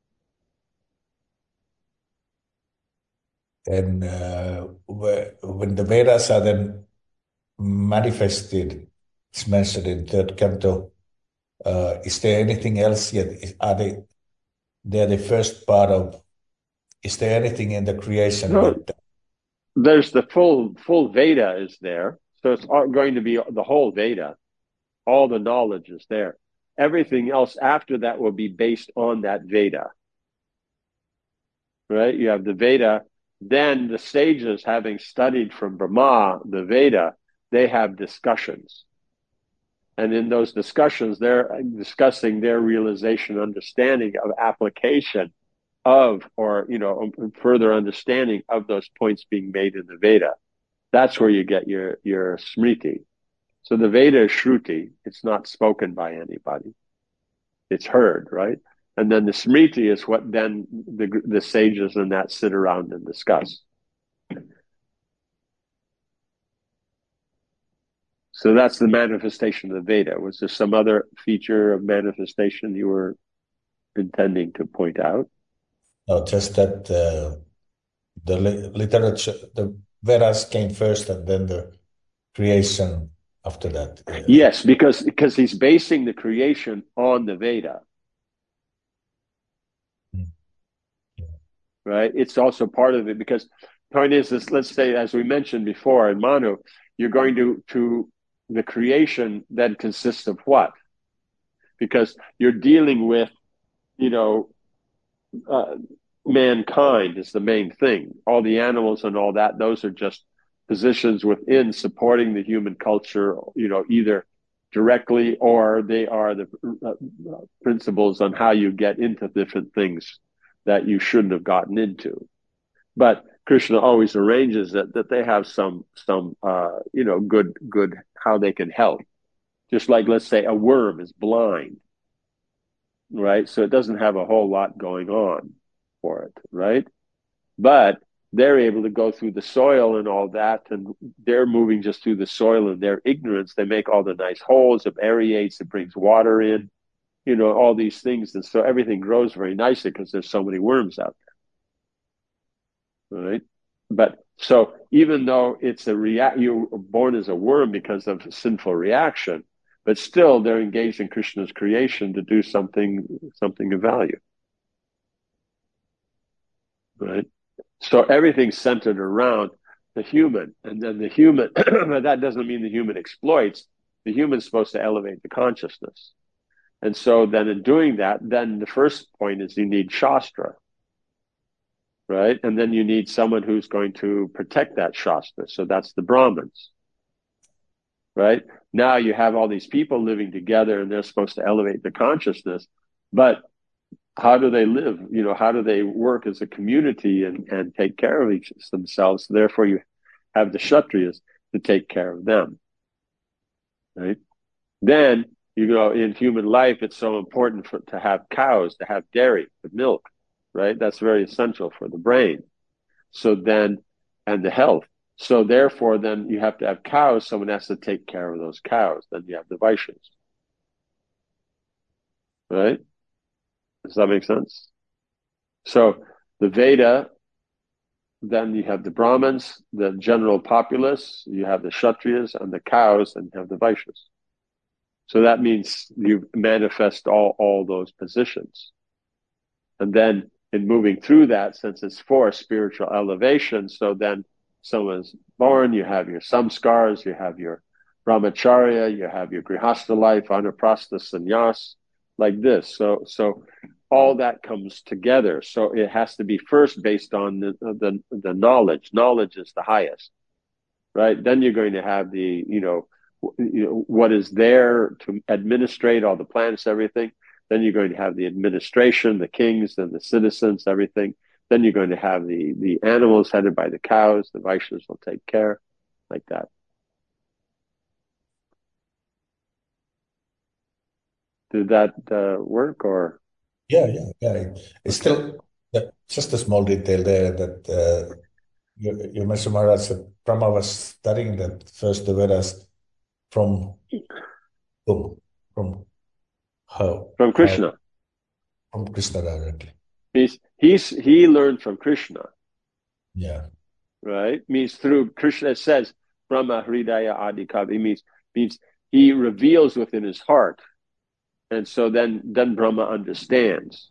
and when the Vedas are then manifested, it's mentioned in third canto. Is there anything else yet? Are they're the first part of? Is there anything in the creation No, that? there's the full Veda is there. So it's going to be the whole Veda. All the knowledge is there. Everything else after that will be based on that Veda. Right? You have the Veda. Then the sages, having studied from Brahma, the Veda, they have discussions. And in those discussions, they're discussing their realization, understanding of application of, or, further understanding of those points being made in the Veda. That's where you get your Smriti. So the Veda is Shruti. It's not spoken by anybody. It's heard, right? And then the Smriti is what then the sages and that sit around and discuss. So that's the manifestation of the Veda. Was there some other feature of manifestation you were intending to point out? No, just that the literature, the Vedas came first, and then the creation after that. Yes, because he's basing the creation on the Veda. Right? It's also part of it because point is, let's say, as we mentioned before in Manu, you're going to the creation then consists of what? Because you're dealing with, mankind is the main thing. All the animals and all that, those are just positions within supporting the human culture, either directly or they are the principles on how you get into different things that you shouldn't have gotten into. But Krishna always arranges that they have some good how they can help. Just like, let's say, a worm is blind, right? So it doesn't have a whole lot going on for it, right? But they're able to go through the soil and all that, and they're moving just through the soil in their ignorance. They make all the nice holes, it aerates, it brings water in, all these things. And so everything grows very nicely because there's so many worms out there, right? But so even though it's you were born as a worm because of sinful reaction, but still they're engaged in Krishna's creation to do something of value, right? So everything's centered around the human, and then the human. That doesn't mean the human exploits. The human's supposed to elevate the consciousness, and so then in doing that, then the first point is you need Shastra, right? And then you need someone who's going to protect that Shastra. So that's the Brahmins, right? Now you have all these people living together and they're supposed to elevate the consciousness, but how do they live? How do they work as a community and take care of themselves? So therefore you have the Kshatriyas to take care of them, right? Then, in human life, it's so important to have cows, to have dairy, the milk, right? That's very essential for the brain. So then, and the health. So therefore, then you have to have cows. Someone has to take care of those cows. Then you have the Vaishyas, right? Does that make sense? So the Veda, then you have the Brahmins, the general populace, you have the Kshatriyas and the cows, and you have the Vaishyas. So that means you manifest all those positions. And then in moving through that, since it's for spiritual elevation, so then someone's born, you have your samskars, you have your brahmacharya, you have your grihastha life, anaprastha, sannyas, like this. So all that comes together. So it has to be first based on the knowledge. Knowledge is the highest, right? Then you're going to have the, what is there to administrate all the planets, everything. Then you're going to have the administration, the kings and the citizens, everything. Then you're going to have the animals headed by the cows. The Vaishnavas will take care, like that. Did that work, or? Yeah. It's still just a small detail there that you mentioned, Maharaj, that Brahma was studying that first the Vedas from whom? From how? From How? Krishna. From Krishna directly. He learned from Krishna, Yeah. right? Means through Krishna. It says Brahma Hridaya Adi Kavi means he reveals within his heart, and so then Brahma understands,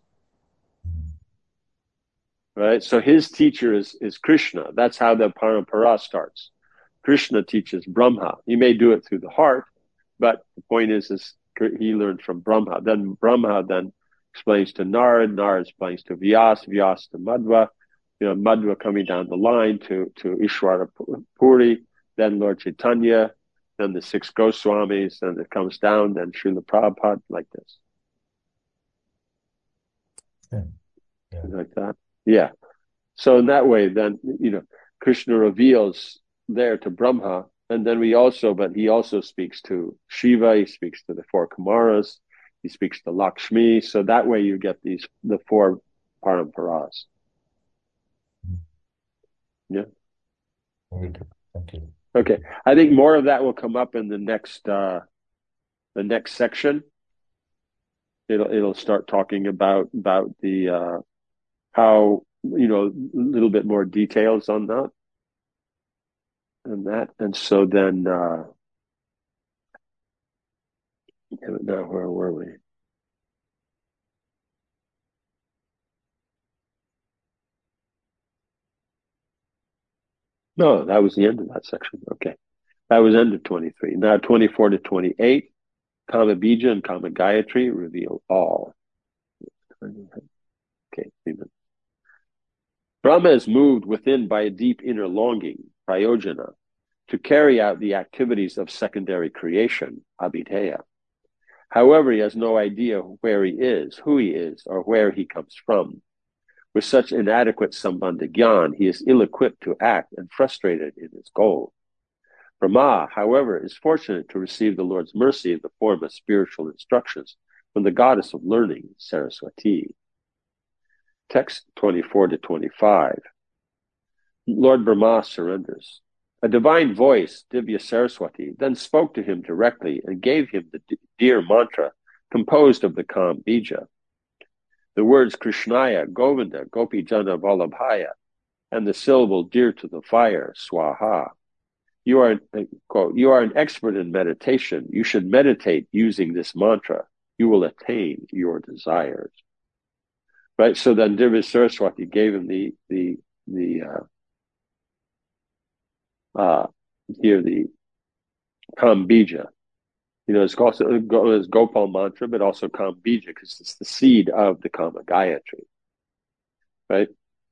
right? So his teacher is Krishna. That's how the parampara starts. Krishna teaches Brahma. He may do it through the heart, but the point is he learned from Brahma. Then Brahma then explains to Narad. Narad explains to Vyas. Vyas to Madhva. Madhva coming down the line to Ishwara Puri. Then Lord Chaitanya. Then the 6 Goswamis. Then it comes down. Then Srila Prabhupada, like this. Yeah. Like that. Yeah. So in that way, then, Krishna reveals there to Brahma, and then he also speaks to Shiva, he speaks to the 4 Kumaras, he speaks to Lakshmi. So that way you get the 4 paramparas. Yeah. Very good. Thank you. Okay. I think more of that will come up in the next section. It'll start talking about the how, a little bit more details on that. And so then now where were we? No, that was the end of that section. Okay. That was end of 23. Now 24 to 28, Kama Bija and Kama Gayatri reveal all. Okay. Brahma is moved within by a deep inner longing, prayojana, to carry out the activities of secondary creation, abhidheya. However, he has no idea where he is, who he is, or where he comes from. With such inadequate sambandha gyan, he is ill-equipped to act and frustrated in his goal. Brahma, however, is fortunate to receive the Lord's mercy in the form of spiritual instructions from the goddess of learning, Saraswati. Text 24 to 25. Lord Brahma surrenders. A divine voice, Divya Saraswati, then spoke to him directly and gave him the dear mantra composed of the Kam Bija. The words Krishnaya, Govinda, Gopi Jana Vallabhaya, and the syllable dear to the fire, Swaha. You are an expert in meditation. You should meditate using this mantra. You will attain your desires. Right? So then Divya Saraswati gave him the Kam Bija. It's Gopal mantra, but also Kam Bija, because it's the seed of the Kama Gayatri. Right?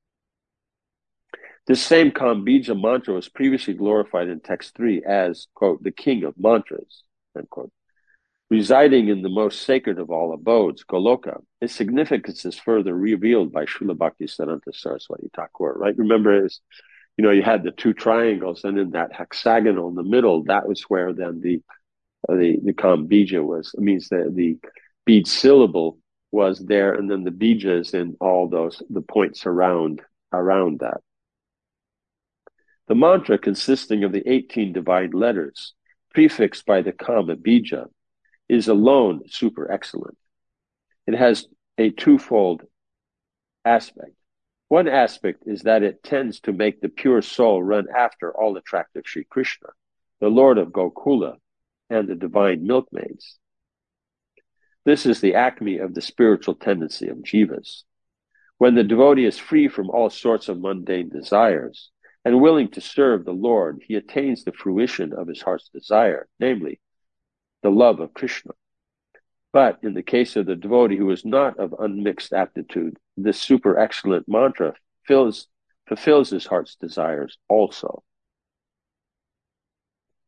This same Kam Bija mantra was previously glorified in text 3 as, quote, the king of mantras, end quote. Residing in the most sacred of all abodes, Goloka, its significance is further revealed by Srila Bhaktisiddhanta Saraswati Thakur, right? Remember, you had the 2 triangles, and in that hexagonal in the middle, that was where then the Kam Bija was. It means that the bead syllable was there, and then the Bijas in all the points around that. The mantra, consisting of the 18 divine letters, prefixed by the Kama Bija, is alone super excellent. It has a twofold aspect. One aspect is that it tends to make the pure soul run after all attractive Sri Krishna, the Lord of Gokula, and the divine milkmaids. This is the acme of the spiritual tendency of jivas. When the devotee is free from all sorts of mundane desires and willing to serve the Lord, he attains the fruition of his heart's desire, namely, the love of Krishna. But in the case of the devotee who is not of unmixed aptitude, this super excellent mantra fulfills his heart's desires also.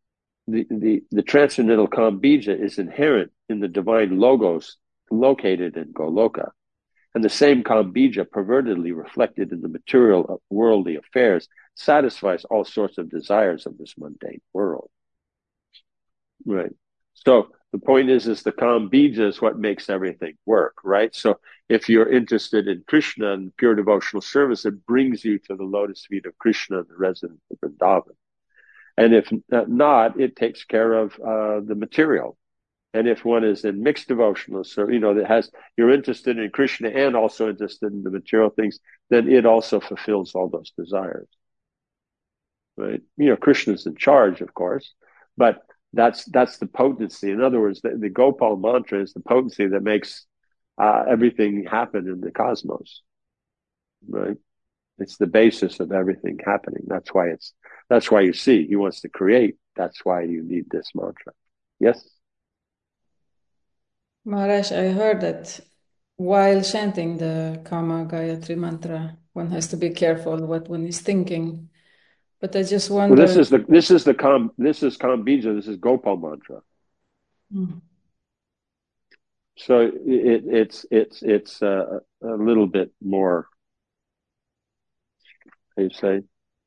the transcendental Kam Bija is inherent in the divine logos located in Goloka. And the same Kam Bija, pervertedly reflected in the material worldly affairs, satisfies all sorts of desires of this mundane world. Right. So the point is the Kam Bija is what makes everything work, right? So if you're interested in Krishna and pure devotional service, it brings you to the lotus feet of Krishna, the resident of Vrindavan. And if not, it takes care of the material. And if one is in mixed devotional service, you're interested in Krishna and also interested in the material things, then it also fulfills all those desires. Right? Krishna's in charge, of course, but that's the potency. In other words, the Gopal mantra is the potency that makes everything happen in the cosmos. Right? It's the basis of everything happening. That's why you see he wants to create. That's why you need this mantra. Yes? Maharaj, I heard that while chanting the Kama Gayatri mantra, one has to be careful what one is thinking. But I just wonder. Well, this is Kam Bija. This is Gopal mantra. So it's a little bit more, how you say,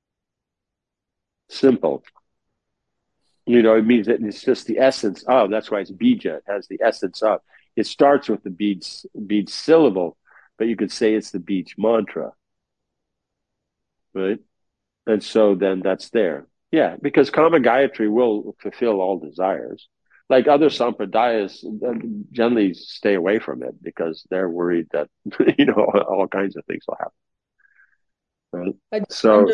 simple. It means that it's just the essence of. That's why it's bija. It has the essence of. It starts with the bead syllable, but you could say it's the beach mantra, right? And so then that's there. Yeah, because Kama Gayatri will fulfill all desires. Like other sampradayas generally stay away from it because they're worried that, all kinds of things will happen. Right?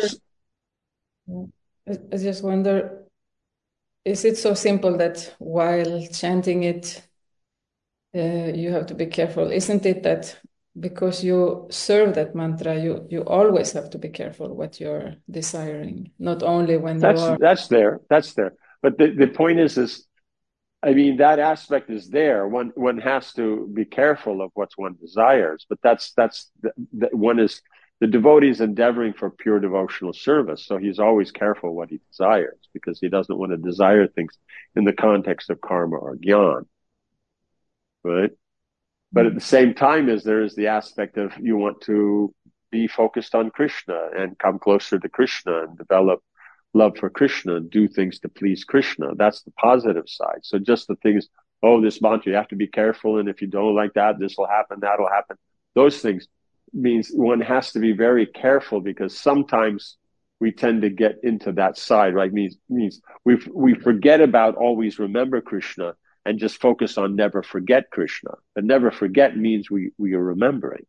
I just wonder, is it so simple that while chanting it, you have to be careful? Isn't it that because you serve that mantra, you always have to be careful what you're desiring, not only when you are... That's there. But the point is, that aspect is there. One has to be careful of what one desires, but one is the devotee is endeavoring for pure devotional service. So he's always careful what he desires because he doesn't want to desire things in the context of karma or jnana. Right? But at the same time, there is the aspect of you want to be focused on Krishna and come closer to Krishna and develop love for Krishna and do things to please Krishna. That's the positive side. So just the things, this mantra, you have to be careful. And if you don't like that, this will happen, that will happen. Those things means one has to be very careful because sometimes we tend to get into that side, right? Means we forget about always remember Krishna and just focus on never forget Krishna. But never forget means we are remembering.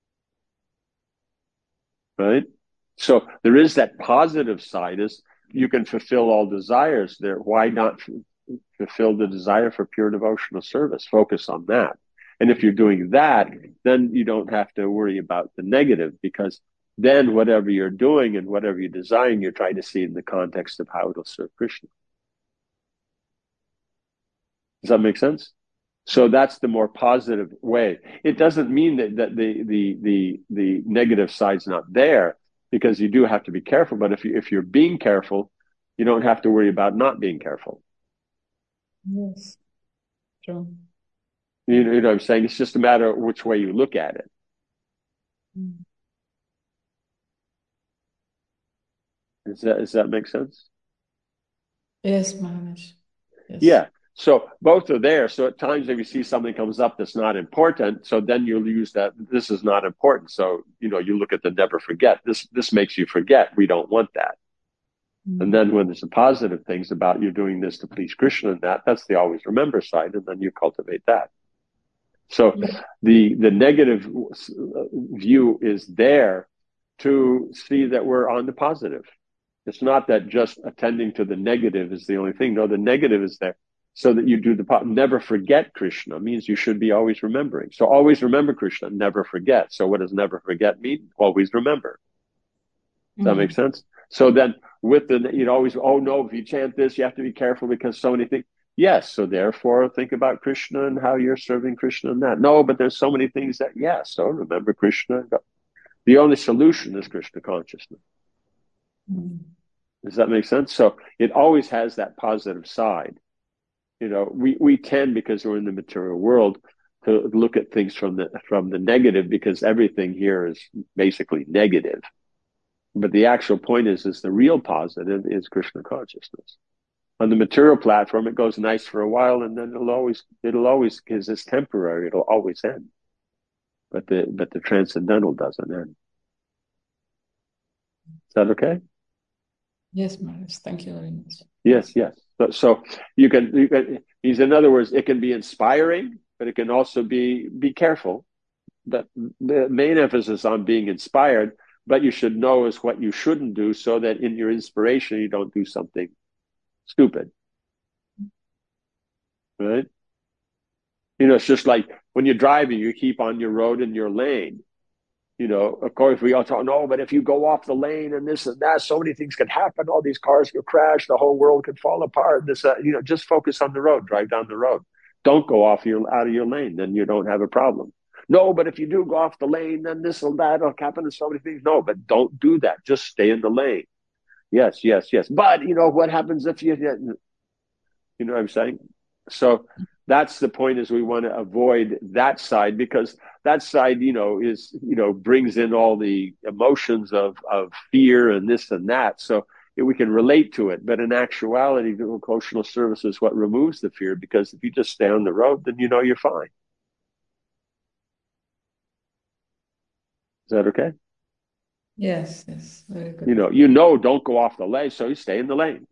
Right? So there is that positive side is you can fulfill all desires there. Why not fulfill the desire for pure devotional service? Focus on that. And if you're doing that, then you don't have to worry about the negative because then whatever you're doing and whatever you're desiring, you're trying to see in the context of how it'll serve Krishna. Does that make sense? So that's the more positive way. It doesn't mean that the negative side's not there because you do have to be careful. But if you're being careful, you don't have to worry about not being careful. Yes, true. You know what I'm saying? It's just a matter of which way you look at it. Does that make sense? Yes, Maharaj. Yes. Yeah. So both are there. So at times if you see something comes up that's not important, so then you'll use that, this is not important. So, you look at the never forget. This makes you forget. We don't want that. And then when there's the positive things about you doing this to please Krishna and that's the always remember side, and then you cultivate that. So the negative view is there to see that we're on the positive. It's not that just attending to the negative is the only thing. No, the negative is there so that you do never forget Krishna means you should be always remembering. So always remember Krishna, never forget. So what does never forget mean? Always remember. Does that make sense? So then you'd always, if you chant this, you have to be careful because so many things. Yes, so therefore think about Krishna and how you're serving Krishna and that. No, but there's so many things that, so remember Krishna. The only solution is Krishna consciousness. Does that make sense? So it always has that positive side. We tend, because we're in the material world, to look at things from the negative, because everything here is basically negative. But the actual point is the real positive is Krishna consciousness. On the material platform, it goes nice for a while, and then it'll always, because it's temporary, it'll always end. But the transcendental doesn't end. Is that okay? Yes, Maharaj. Thank you very much. Yes. So you can. In other words, it can be inspiring, but it can also be careful. But the main emphasis on being inspired, but you should know is what you shouldn't do, so that in your inspiration you don't do something stupid. Right? It's just like when you're driving, you keep on your road in your lane. Of course, we all talk, no, but if you go off the lane and this and that, so many things could happen. All these cars could crash. The whole world could fall apart. Just focus on the road. Drive down the road. Don't go out of your lane. Then you don't have a problem. No, but if you do go off the lane, then this or that will happen to so many things. No, but don't do that. Just stay in the lane. Yes. But, what happens if you know what I'm saying? So that's the point, is we want to avoid that side, because that side, brings in all the emotions of fear and this and that. So we can relate to it. But in actuality, the devotional service is what removes the fear, because if you just stay on the road, then you're fine. Is that okay? Yes, very good. Don't go off the lane, so you stay in the lane.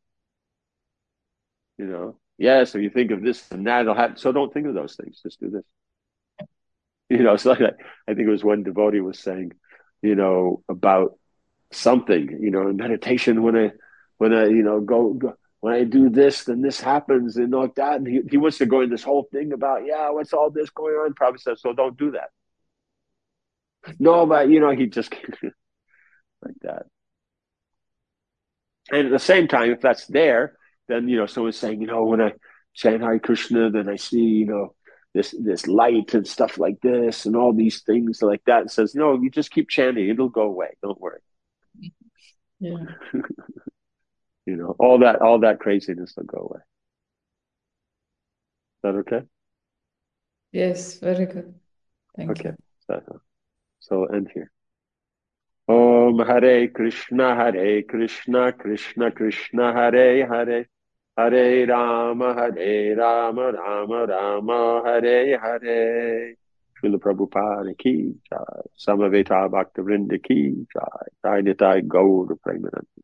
Yes, if you think of this and that, it'll happen. So don't think of those things. Just do this. It's like I think it was one devotee was saying, about something, in meditation, when I go when I do this, then this happens, and like that. And he wants to go in this whole thing about, what's all this going on? Probably says, so don't do that. No, but he just like that. And at the same time, if that's there, then someone's saying, when I chant Hare Krishna, then I see this light and stuff like this and all these things like that. And says, no, you just keep chanting, it'll go away. Don't worry. Yeah. All that craziness will go away. Is that okay? Yes, very good. Thank you. So we'll end here. Om Hare Krishna, Krishna Krishna, Hare Hare, Hare Rama, Rama Rama, Hare Hare. Srila Prabhupada ki jai. Samaveta Bhakta Vrinda ki jai. Jai Nitai Gaur Premanand.